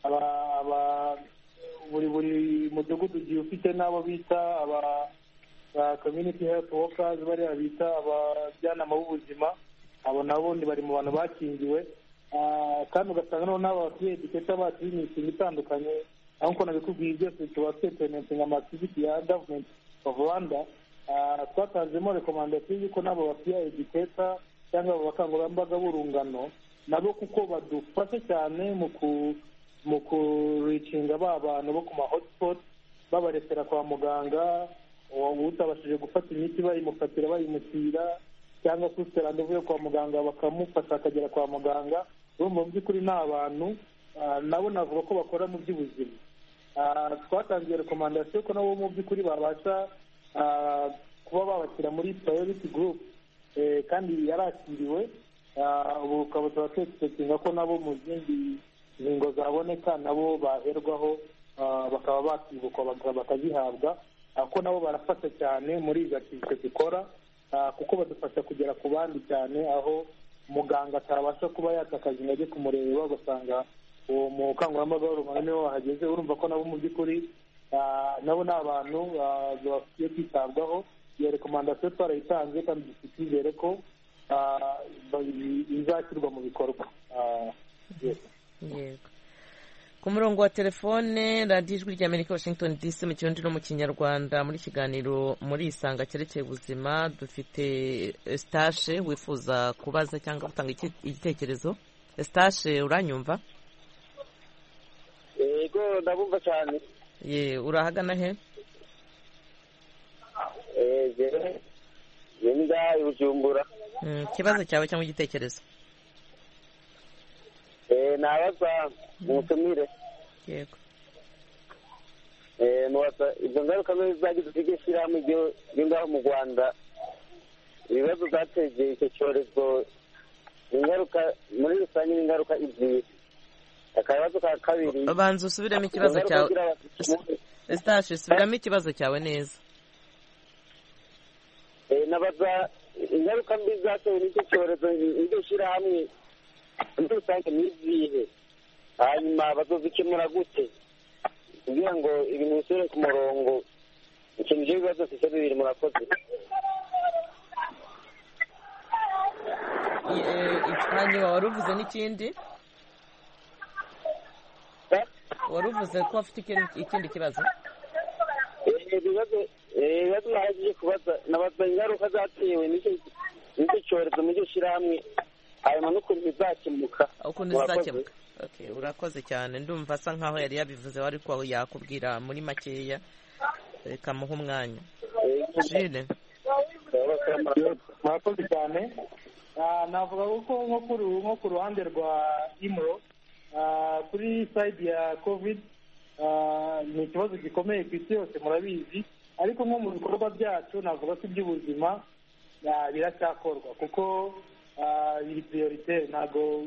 buri mudugudu ugiye ufite n'abo bita community health workers, bariya bita abajyanama b'ubuzima. Abo nabo bari mu bantu bakingiwe, kandi ugasanga noneho n'aba bafite educator bacu b'imishinga itandukanye, aho uko nabikubwiye byose tuba twepementinga amativiti ya government of Rwanda. Twatanzemo rekomandasiyo y'uko n'abo bafite educator cyangwa abo bakangurambaga b'urungano nabo kuko badufasha cyane mu kuricinga ba bantu bo ku ma hotspot, babarekera kwa muganga, utabashije gufata imiti bayimufatira bayimutira, cyangwa ufite randevu yo kwa muganga bakamufasha akagera kwa muganga. Urumva mu by'ukuri ni abantu nabo navuga ko bakora mu by'ubuzima. Twatangiye rekomandasiyo ko nabo mu by'ukuri babasha kuba babashyira muri priority group, kandi yarakiriwe. Ubu ukaba tubatekereza ko nabo mu zindi ingingo zaboneka nabo baherwaho, bakaba bakibukwa bakazihabwa, ko nabo barafasha cyane muri izo activite zikora, kuko badufasha kugera ku bandi cyane, aho muganga atabasha kuba yatakaza intege kumureba, ugasanga uwo mukangurambaga w'urungano niwe wahageze. Urumva ko nabo mu by'ukuri nabo ni abantu bakwiye kwitabwaho. Iyo rekomandasiyo twarayitanze kandi dufite icyizere ko izashyirwa mu bikorwa. Yego. Ku murongo wa telefone radiyo ijwi ry'Amerika Washington DC mu kirundi no mu kinyarwanda, muri kiganiro muri isanga cyerekeye ubuzima, dufite Eustache wifuza kubaza cyangwa gutanga igitekerezo. Eustache, uranyumva? Yego, ndabumva cyane. Urahagana he? Yenda Bujumbura. Ikibazo cyawe cyangwa igitekerezo? Nabaza umutumire. Yego. izo ngaruka mbi zagize iryo shyirahamwe ryo ngaho mu Rwanda, ibibazo byateje icyo cyorezo, ingaruka muri rusange n'ingaruka izihe. Akabazo ka kabiri, banza usubiremo ikibazo cyawe Eustache, subiramo ikibazo cyawe neza. nabaza ingaruka mbi zatewe n'icyo cyorezo iryo shyirahamwe muri rusange n'izihe, hanyuma bazozikemura gute kugira ngo ibintu bisubire ku murongo. Ikintu cy'ibibazo bifite bibiri, murakoze. hanyuma wari uvuze n'ikindi, wari uvuze ko afite ikindi kibazo. ibibazo nagiye kubaza, nabaza ingaruka zatewe n'icyo cyorezo muri iryo shyirahamwe, hanyuma n'ukuntu bizakemuka. ukuntu bizakemuka. Okay, urakoze cyane. Ndumva asa nkaho yari yabivuze, ariko yakubwira muri makeya, reka muhe umwanya. Jules, murakoze cyane. Navuga ko nko ku ruhande rwa IMRO, kuri side ya covid ni ikibazo gikomeye ku isi yose murabizi, ariko nko mu bikorwa byacu navuga ko iby'ubuzima biracyakorwa, kuko biri priorite. Ntabwo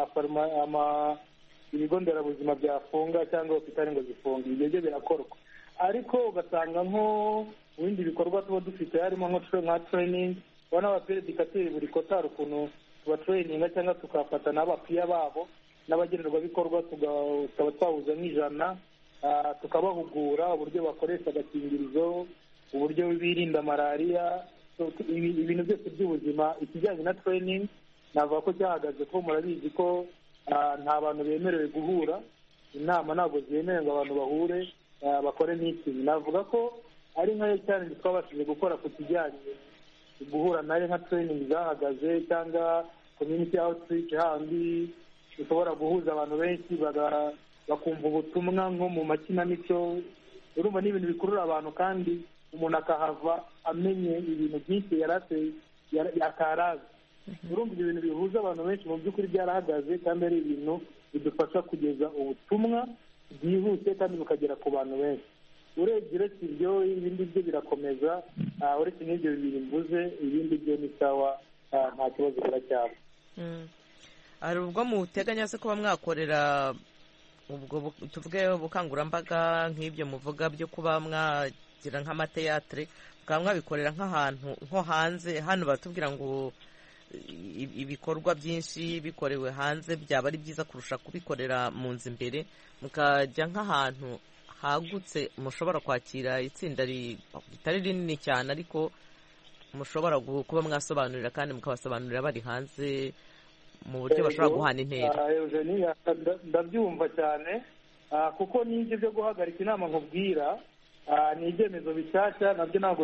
ibigo nderabuzima byafunga cyangwa hopitali ngo zifunge, ibyo byo birakorwa. Ariko ugasanga nko mu bindi bikorwa tuba dufite harimo nka training, ubona abaperedikateri buri kota hari ukuntu tubatrayininga cyangwa tukafata n'abapiya babo n'abagenerwabikorwa tukaba twahuza nk'ijana, tukabahugura uburyo bakoresha agakingirizo, uburyo birinda malariya, ibintu byose by'ubuzima. Ikijyanye na training navuga ko cyahagaze, ko murabizi ko nta bantu bemerewe guhura, inama ntabwo zemerewe ngo abantu bahure bakore meeting. Navuga ko ari nkayo cyane twabashije gukora ku kijyanye guhura nayo, nka training zahagaze, cyangwa community outreach, handi ushobora guhuza abantu benshi bakumva ubutumwa nko mu makinamico. Urumva ni ibintu bikurura abantu, kandi umuntu akahava amenye ibintu byinshi yakarazi. Urumva ibyo bintu bihuza abantu benshi mu by'ukuri byarahagaze, kandi ari ibintu bidufasha kugeza ubutumwa byihuse kandi bukagera ku bantu benshi. Uretse ibyo, ibindi byo birakomeza. Uretse n'ibyo bibiri mvuze, ibindi byo ni sawa, nta kibazo biracyaba. hari ubwo muteganya se kuba mwakorera ubwo tuvuge ubukangurambaga nk'ibyo muvuga byo kuba mwagira nk'amateatre, mukaba mwabikorera nk'ahantu nko hanze? Hano batubwira ngo ibikorwa byinshi bikorewe hanze byaba ari byiza kurusha kubikorera mu nzu imbere, mukajya nk'ahantu hagutse mushobora kwakira itsinda ritari rinini cyane, ariko mushobora kuba mwasobanurira kandi mukabasobanurira bari hanze mu buryo bashobora guhana intera. Ndabyumva cyane, kuko n'ibyo byo guhagarika inama nkubwira ni ibyemezo bishyashya, nabyo ntabwo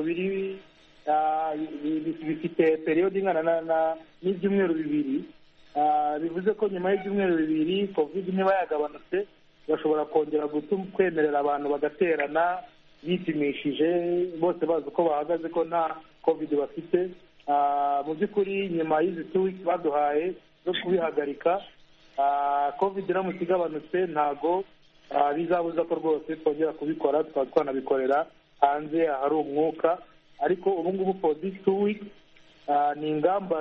bifite periyodi ingana n'ibyumweru bibiri. Bivuze ko nyuma y'ibyumweru bibiri covid niba yagabanutse, bashobora kongera kwemerera abantu bagaterana bipimishije, bose bazi uko bahagaze ko nta covid bafite. Mu by'ukuri nyuma y'izi 2 weeks baduhaye zo kubihagarika, covid iramutse igabanutse ntago bizabuza ko rwose twongera kubikora, tukaba twanabikorera hanze ahari umwuka. Ariko ubu ngubu for this 2 weeks ni ingamba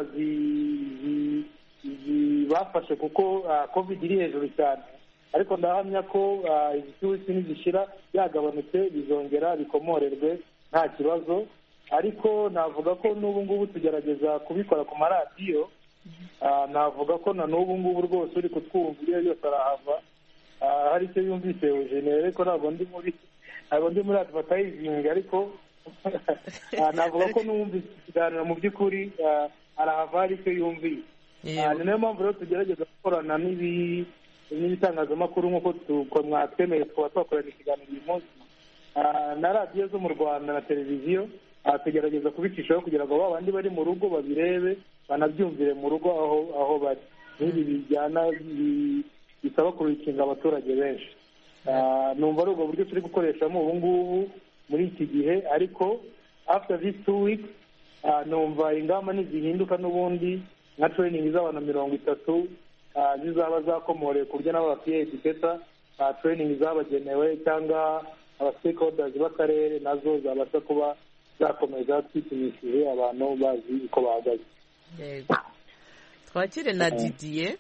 bafashe kuko covid iri hejuru cyane, ariko ndahamya ko izi 2 weeks nizishira yagabanutse bizongera bikomorerwe nta kibazo. Ariko navuga ko n'ubu ngubu tugerageza kubikora ku maradiyo. Navuga ko na n'ubu ngubu rwose uri kutwumva iyo yose arahava hari icyo yumvise Eugene, ariko ntabwo ndi muri advertising, ariko navuga ko n'uwumvise ikiganiro mu by'ukuri arahava hari icyo yumvise. Ni nayo mpamvu rero tugerageza gukorana n'ibitangazamakuru nk'uko mwatwemeye tukaba twakorana ikiganiro uyu munsi na radiyo zo mu Rwanda na televiziyo. Tugerageza kubicishaho kugira ngo babandi bari mu rugo babirebe, banabyumvire mu rugo aho bari. N'ibi bijyana bisaba kubikinga abaturage benshi. Numva ari ubwo buryo turi gukoreshamo ubu ngubu muri iki gihe, ariko after these 2 weeks numva ingamba nizihinduka n'ubundi nka training z'abantu 30 zizaba zakomoreye ku buryo n'aba PA educator training zabagenewe, cyangwa stakeholders b'akarere nazo zabasha kuba zakomeza twipimishije abantu bazi uko bahagaze. Yego, twakire na Didier.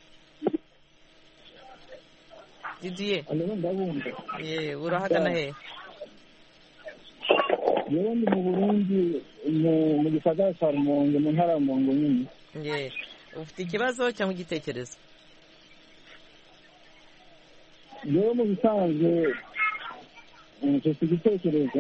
Didier, urahagana he? yewe ndi mu Burundi mu gisagara cya Rumonge mu ntara ya Rumonge nyine. Ufite ikibazo cyangwa igitekerezo? yewe mu bisanzwe mfite igitekerezo.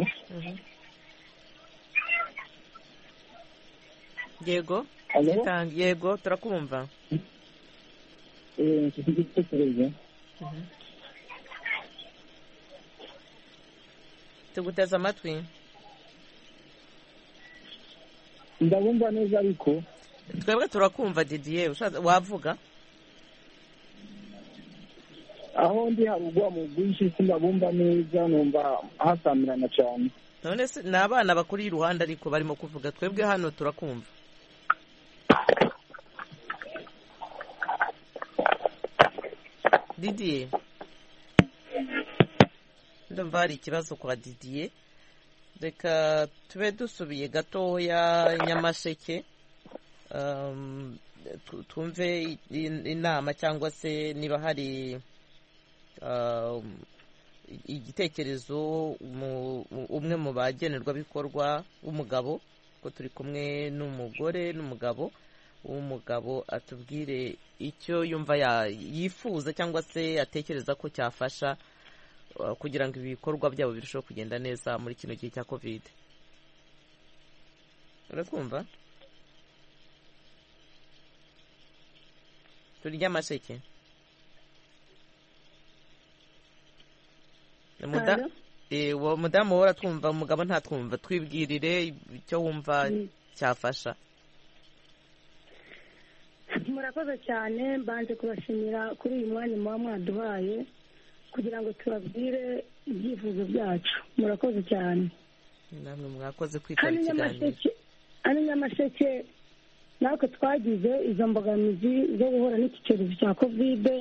Yego, yego turakumva. Mfite igitekerezo. Tuguteze amatwi. Ndabumva neza ariko twebwe turakumva. Didier, wavuga? aho ndi harugwa mu bwinshi sindabumva neza, numva hasamirana cyane. None se ni abana bakuri iruhande ariko barimo kuvuga, twebwe hano turakumva. Didier, ndumva hari ikibazo kwa Didier. Reka tube dusubiye gatoya Nyamasheke, twumve inama cyangwa se niba hari igitekerezo umwe mu bagenerwabikorwa w'umugabo, ko turi kumwe n'umugore n'umugabo. Umugabo atubwire icyo yumva yifuza cyangwa se atekereza ko cyafasha kugira ngo ibikorwa byabo birusheho kugenda neza muri kino gihe cya COVID. Uratwumva? turi Nyamasheke. Uwo mudamu wowe uratwumva, umugabo ntatwumva. Twibwirire icyo wumva cyafasha. Murakoze cyane, mbanje kubashimira kuri uyu mwanya muba mwaduhaye kugira ngo tubabwire ibyifuzo byacu. Murakoze cyane. Namwe mwakoze kwitaba ikiganiro. Hano Nyamasheke natwe twagize izo mbogamizi zo guhura n'iki cyorezo cya COVID.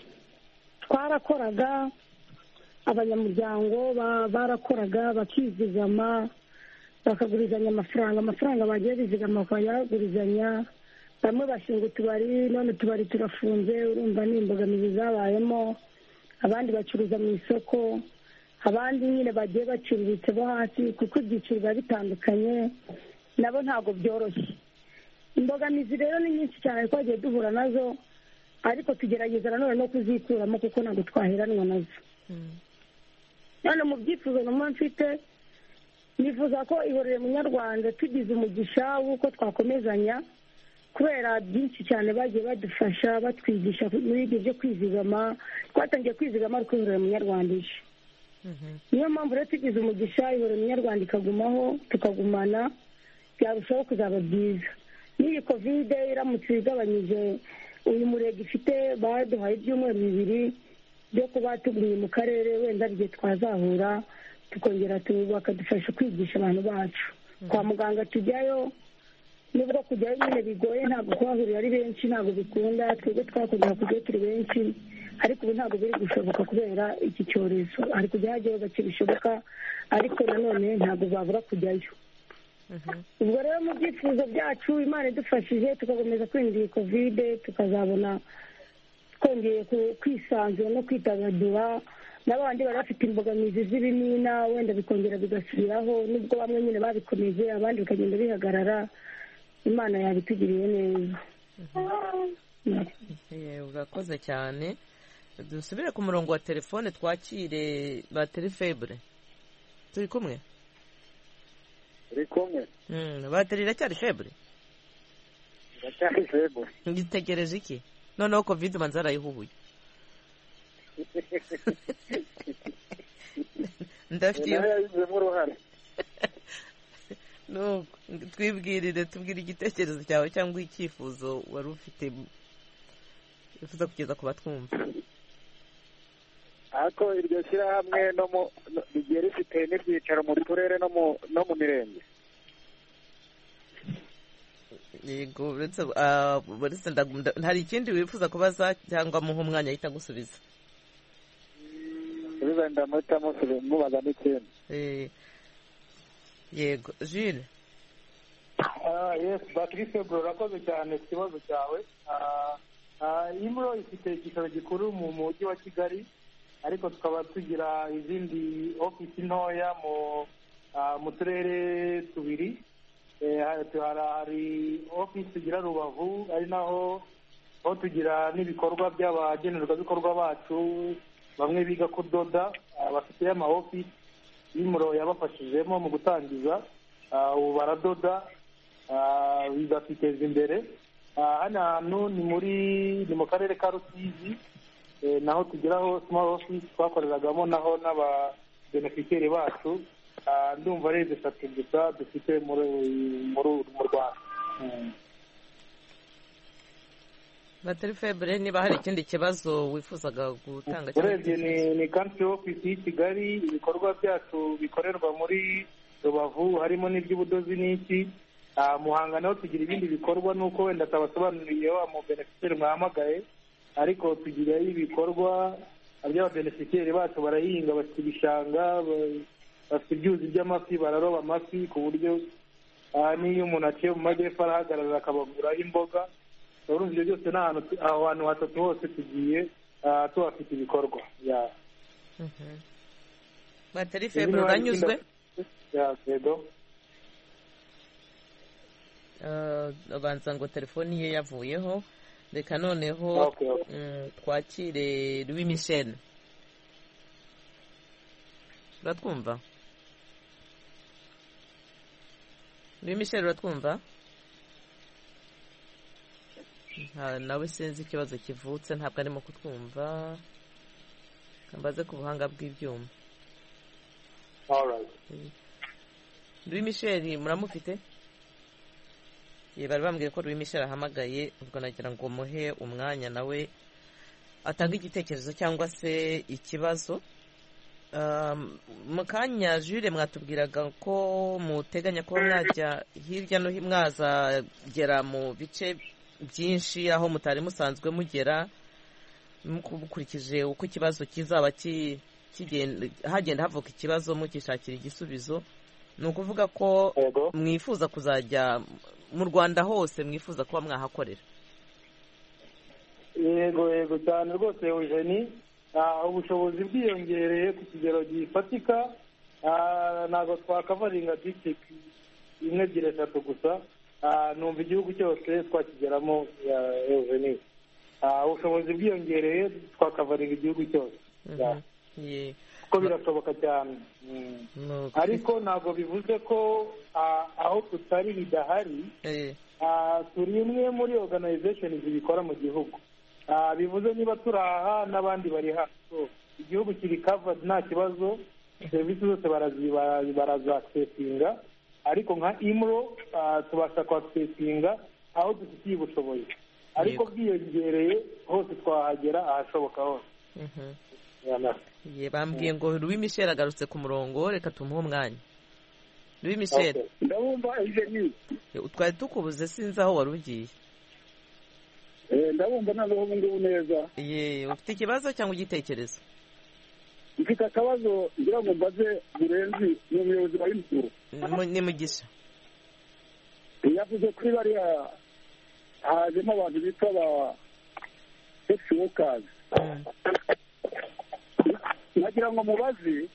Twarakoraga, abanyamuryango barakoraga bakizigama bakagurizanya amafaranga bagiye bizigama bakayagurizanya. Bamwe bashinga utubari, none utubari turafunze, urumva ni imbogamizi zabayemo. Abandi bacuruza mu isoko, abandi nyine bagiye baciriritse bo hasi kuko ibyiciro biba bitandukanye, nabo ntabwo byoroshye. Imbogamizi rero ni nyinshi cyane twagiye duhura nazo, ariko tugerageza nanone no kuzikuramo kuko ntabwo twaheranwa nazo. None mu byifuzo numva mfite, nifuza ko ihorere munyarwanda tugize umugisha w'uko twakomezanya, kubera byinshi cyane bagiye badufasha batwigisha muri ibyo byo kwizigama. Twatangiye kwizigama ariko ihorere munyarwanda ije. Niyo mpamvu rero tugize umugisha ihorere munyarwanda ikagumaho, tukagumana, byarushaho kuzaba byiza. N'iyi COVID iramutse igabanyije, uyu murenge ifite baduhaye ibyumweru 2 byo kuba tugumye mu karere, wenda igihe twazahura tukongera bakadufasha kwigisha abantu bacu. Kwa muganga tujyayo, nubwo kujyayo nyine bigoye, ntabwo kuhahurira ari benshi, ntabwo bikunda. Twebwe twakongera kujyayo turi benshi, ariko ubu ntabwo biri gushoboka kubera iki cyorezo. Ari kujya hajyayo gake bishoboka, ariko nanone ntabwo babura kujyayo. Ubwo rero mu byifuzo byacu, Imana idufashije tugakomeza kwirinda iyi COVID, tukazabona twongeye kwisanzura no kwidagadura. N'abandi bari bafite imbogamizi z'ibimina, wenda bikongera bigasubiraho, nubwo bamwe nyine babikomeje, abandi bikagenda bihagarara. Imana yabitugiriye neza. Urakoze cyane. Dusubire ku murongo wa telefone twakire bateri febre. Turi kumwe? Turi kumwe. Bateri iracyari febre? Iracyari febre. Ngitegereje iki? Noneho COVID manza arayihubuye. Ndafitiye no, twibwirire, tubwire igitekerezo cyawe cyangwa icyifuzo wari ufite ufuza kugeza ku batwumva. Ako iryo shyirahamwe rigiye rifite n'ibyicaro mu turere no mu mirenge. Yego, hari ikindi wifuza kubaza cyangwa muha umwanya ahita gusubiza? wenda muhitamo mubaza n'ikindi. Yego Jules. Yes, Patrice bro, urakoze cyane ku kibazo cyawe. Imro ifite icyicaro gikuru mu mujyi wa Kigali, ariko tukaba tugira izindi ofisi ntoya mu turere tubiri. Hari ofisi tugira Rubavu, ari naho tugira n'ibikorwa by'abagenerwabikorwa bacu, bamwe biga kudoda, bafite ama ofisi Imro yabafashijemo mu gutangiza, ubu baradoda bakiteza imbere. Hano hantu ni mu karere ka Rusizi, naho tugiraho small office twakoreragamo naho n'ababenefiteri bacu, ndumva ari 3 gusa dufite mu Rwanda. Batari Febre, niba hari ikindi kibazo wifuzaga gutanga urebye ni country office y'i Kigali, ibikorwa byacu bikorerwa muri Rubavu harimo n'iby'ubudozi n'iki. Muhanga naho tugira ibindi bikorwa, nuko wenda atabasobanuriye wa mu beneficiaire mwahamagaye, ariko tugira ibikorwa by'ababeneficiaire bacu, barahinga, bafite ibishanga, bafite ibyuzi by'amafi, bararoba amafi ku buryo n'iyo umuntu aciye mu majyepfo arahagarara akabaguraho imboga. Urumva ibyo byose ni aho hantu hatatu hose tugiye tuhafite ibikorwa. Batari Febre, uranyuzwe? Yego. Abanza ngo telefoni ye yavuyeho, reka noneho twakire Louis Michel. Uratwumva? Louis Michel, uratwumva? Nawe sinzi ikibazo kivutse, ntabwo arimo kutwumva, kambaze ku buhanga bw'ibyuma. Louis Michel, muramufite? Bari bambwiye ko Louis Michel ahamagaye, ubwo nagira ngo muhe umwanya nawe atanga igitekerezo cyangwa se ikibazo. Mu kanya Jules mwatubwiraga ko muteganya ko mwajya hirya no hino, mwazagera mu bice byinshi aho mutari musanzwe mugera, mukurikije uko ikibazo kizaba hagenda havuka ikibazo mukishakira igisubizo. Ni ukuvuga ko mwifuza kuzajya mu Rwanda hose, mwifuza kuba mwahakorera? Yego cyane rwose Eugenie, ubushobozi bwiyongereye ku kigero gifatika, ntabwo twakavaringa district 1, 2, 3 gusa, numva igihugu cyose twakigeramo Eugenie. Ubushobozi bwiyongereye twakavaringa igihugu cyose, kuko birashoboka cyane. Ariko ntabwo bivuze ko aho tutari bidahari. Turi imwe muri organization zibikora mu gihugu, bivuze niba turi aha n'abandi bari hano, igihugu kiri covered nta kibazo, serivisi zose barazakisesinga, ariko nka Imro tubasha kwakisesinga aho dufitiye ubushobozi, ariko bwiyongereye hose twahagera ahashoboka hose. Bambwiye ngo Louis Michel agarutse ku murongo, reka tumuhe umwanya. Louis Michel, ndabumva Eugenie. Twari tukubuze, sinzi aho wari ugiye. Ndabumva naho ubu ngubu neza. Ufite ikibazo cyangwa igitekerezo? Mfite akabazo ngira ngo mbaze Murenzi, ni umuyobozi wa Imro. Ni Mugisha. Yavuze kuri bariya hajemo abantu bitwa ba sex workers. Nagira ngo mubaze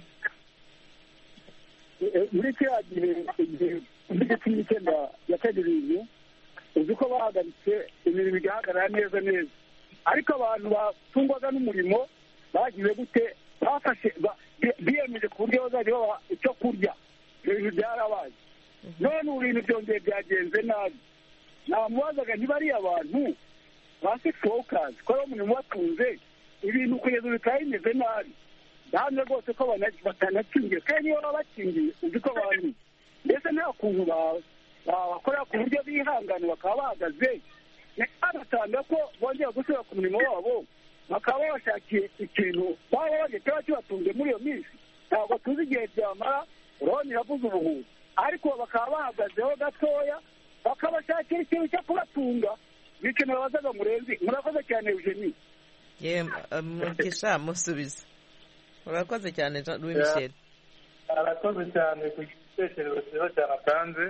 muri kiriya gihe muri 19 yategurije, uzi ko bahagaritse imirimo igahagarara neza, ariko abantu batungwaga n'umurimo bagize gute? Bafashe biyemeje ku buryo bazajya babaha icyo kurya. Ibyo bintu byarabaye, none ubu bintu byongeye byagenze nabi. Namubazaga niba ari abantu ba sex workers ko ari umurimo batunze, ibintu kugeza ubu bikaba bimeze nabi. Ndahamya rwose ko batanakingiye, kandi niyo baba bakingiye uzi ko abantu mbese nta kuntu bakorera ku buryo bihangana bakaba bahagaze, bagatanga ko bongera gusubira ku murimo wabo, bakaba babashakiye ikintu baba bagiye kiba kibatunze muri iyo minsi. Ntabwo tuzi igihe byamara, urabona iravuze ubuhuzi, ariko bakaba bahagazeho gatoya bakabashakira ikintu cyo kubatunga. Bityo nabazaga Murenzi, murakoze cyane Eugenie. Mugisha musubiza. urakoze cyane Louis Michel. arakoze cyane ku gitekerezo cyiza cyane atanze.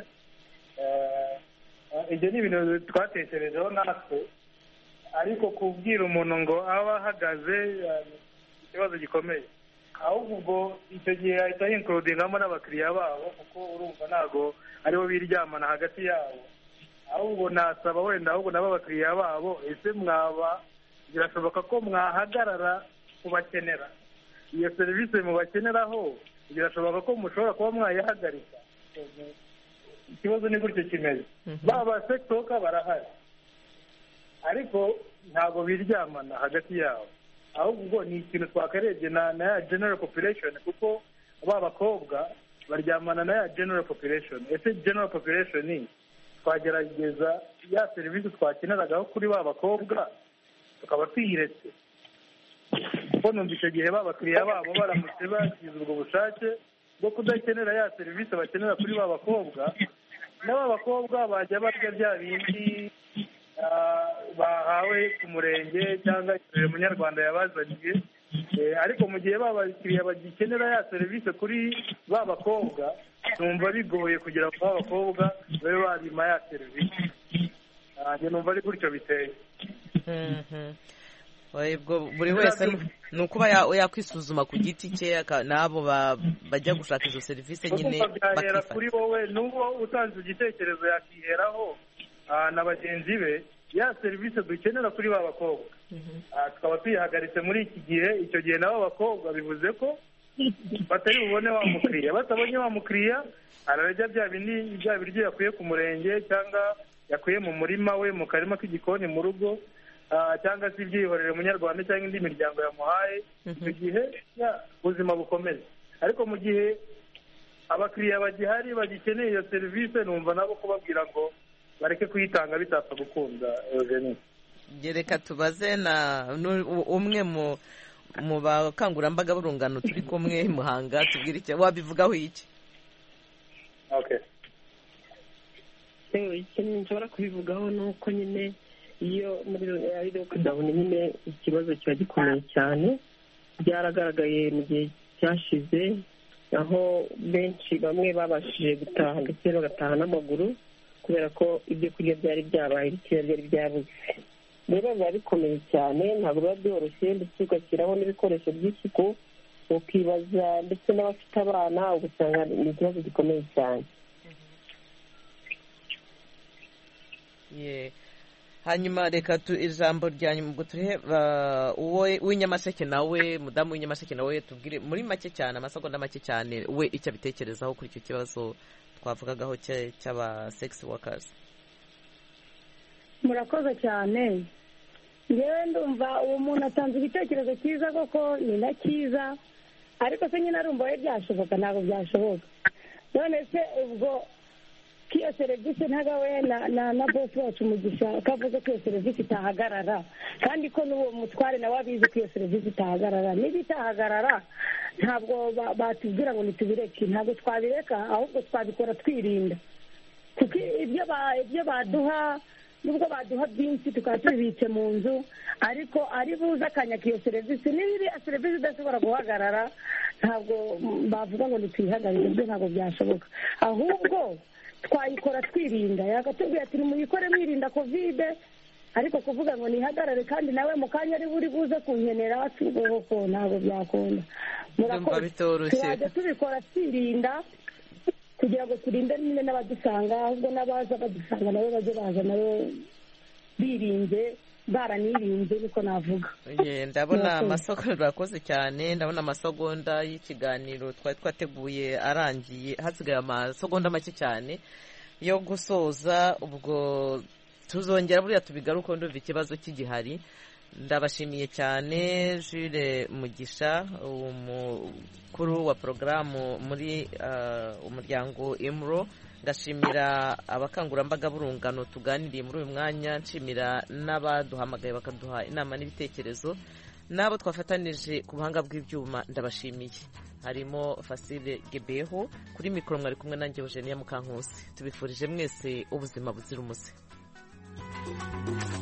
Ibyo ni ibintu twatekerejeho natwe, ariko kubwira umuntu ngo aba ahagaze ikibazo gikomeye, ahubwo ubwo icyo gihe ahita yinkurudingamo n'abakiriya babo, kuko urumva ntabwo aribo biryamana hagati yabo. Ahubwo nasaba wenda ahubwo nabo abakiriya babo, ese birashoboka ko mwahagarara kubakenera iyo serivisi mubakeneraho, birashoboka ko mushobora kuba mwayihagarika. Ikibazo ni gutyo kimeze. Baba sekitoka barahari, ariko ntabwo biryamana hagati yabo, ahubwo ni ikintu twakarebye na ya general population, kuko bakobwa baryamana na ya general population. Ese general population twagerageza ya serivisi twakeneragaho kuri bakobwa tukaba tuyiretse, kuko numva icyo gihe abakiriya babo baramutse bagize ubwo bushake bwo kudakenera ya serivisi bakenera kuri bakobwa, n'abakobwa bajya barya bya bindi bahawe ku murenge cyangwa umunyarwanda yabazaniye. Ariko mu gihe abakiriya bagikenera ya serivisi kuri bakobwa, numva bigoye kugira ngo abakobwa babe babima ya serivisi. Numva ari gutyo biteye. Buri wese ni ukuba yakwisuzuma ku giti cye, n'abo bajya gushaka izo serivisi nyine bakihera kuri wowe, n'uwo utanze igitekerezo yakiheraho na bagenzi be ya serivisi dukenera kuri bakobwa. Tukaba tuyihagaritse muri iki gihe. Icyo gihe nabo bakobwa bivuze ko batari bubone wa mukiriya. Batabonye wa mukiriya, ararya bya biryo yakuye ku murenge cyangwa yakuye mu murima we, mu karima k'igikoni mu rugo, cyangwa se ibyihorere umunyarwanda cyangwa indi miryango yamuhaye. Icyo gihe ubuzima bukomeza. Ariko mu gihe abakiriya bagihari bagikeneye iyo serivisi, numva nabo kubabwira ngo bareke kuyitanga bitapfa gukunda. Eugenie, reka tubaze na umwe mu bakangurambaga b'urungano turi kumwe Muhanga, tubwire icyo wabivugaho iki. ikintu nshobora kubivugaho ni uko nyine iyo muri lockdown nyine ikibazo kiba gikomeye cyane. Byaragaragaye mu gihe cyashize, aho benshi bamwe babashije gutaha ndetse bagataha n'amaguru, kubera ko ibyo kurya byari byabaye bikeya, byari byabuze. Rero biba bikomeye cyane, ntabwo biba byoroshye, ndetse ugashyiraho n'ibikoresho by'isuku, ukibaza ndetse n'abafite abana ugasanga ni ikibazo gikomeye cyane. Hanyuma reka ijambo rya nyuma ubwo tureba w'Inyamasheke nawe, mudamu w'Inyamasheke nawe, tubwire muri make cyane, amasegonda make cyane, we icyo abitekerezaho kuri icyo kibazo twavugagaho cy'aba sex workers. Murakoze cyane. Ngewe ndumva uwo muntu atanze igitekerezo cyiza, koko ni na cyiza, ariko se nyine arumva we byashoboka? Ntabwo byashoboka. None se ubwo iyo serivisi ntagawe na bosi wacu Mugisha kavuze ko iyo serivisi itahagarara, kandi ko n'uwo mutware nawe abizi ko iyo serivisi itahagarara. Niba itahagarara ntabwo batubwira ngo nitubireke, ntabwo twabireka, ahubwo twabikora twirinda, kuko ibyo baduha nubwo baduha byinshi tukaba tubibitse mu nzu, ariko ari buze akanyaka iyo serivisi. niba iriya serivisi idashobora guhagarara, ntabwo bavuga ngo nitwihagarire, ibyo ntabwo byashoboka. Ahubwo twayikora twirinda. Yagatubwira ati muyikore mwirinda kovide, ariko kuvuga ngo nihagarare kandi nawe mu kanya ari buri buze kunkenera tuboko, ntabwo byakunda. Murakoze. Turajya tubikora twirinda kugira ngo turinde nyine n'abadusanga, ahubwo n'abaza badusanga nabo bajye baza nabo birinze, baranirinze, niko navuga. Ndabona amasegonda, urakoze cyane. Ndabona amasegonda y'ikiganiro twari twateguye arangiye, hasigaye amasegonda make cyane yo gusoza. Ubwo tuzongera buriya tubigaruka, ndumva ikibazo cy'igihari. Ndabashimiye cyane Jules Mugisha, umukuru wa porogaramu muri umuryango IMRO. Ndashimira abakangurambaga b'urungano tuganiriye muri uyu mwanya, nshimira n'abaduhamagaye bakaduha inama n'ibitekerezo, n'abo twafatanije ku buhanga bw'ibyuma ndabashimiye. Harimo Facile Gebeho, kuri mikoro mwari kumwe nanjye Eugenia Mukankusi. Tubifurije mwese ubuzima buzira umuze.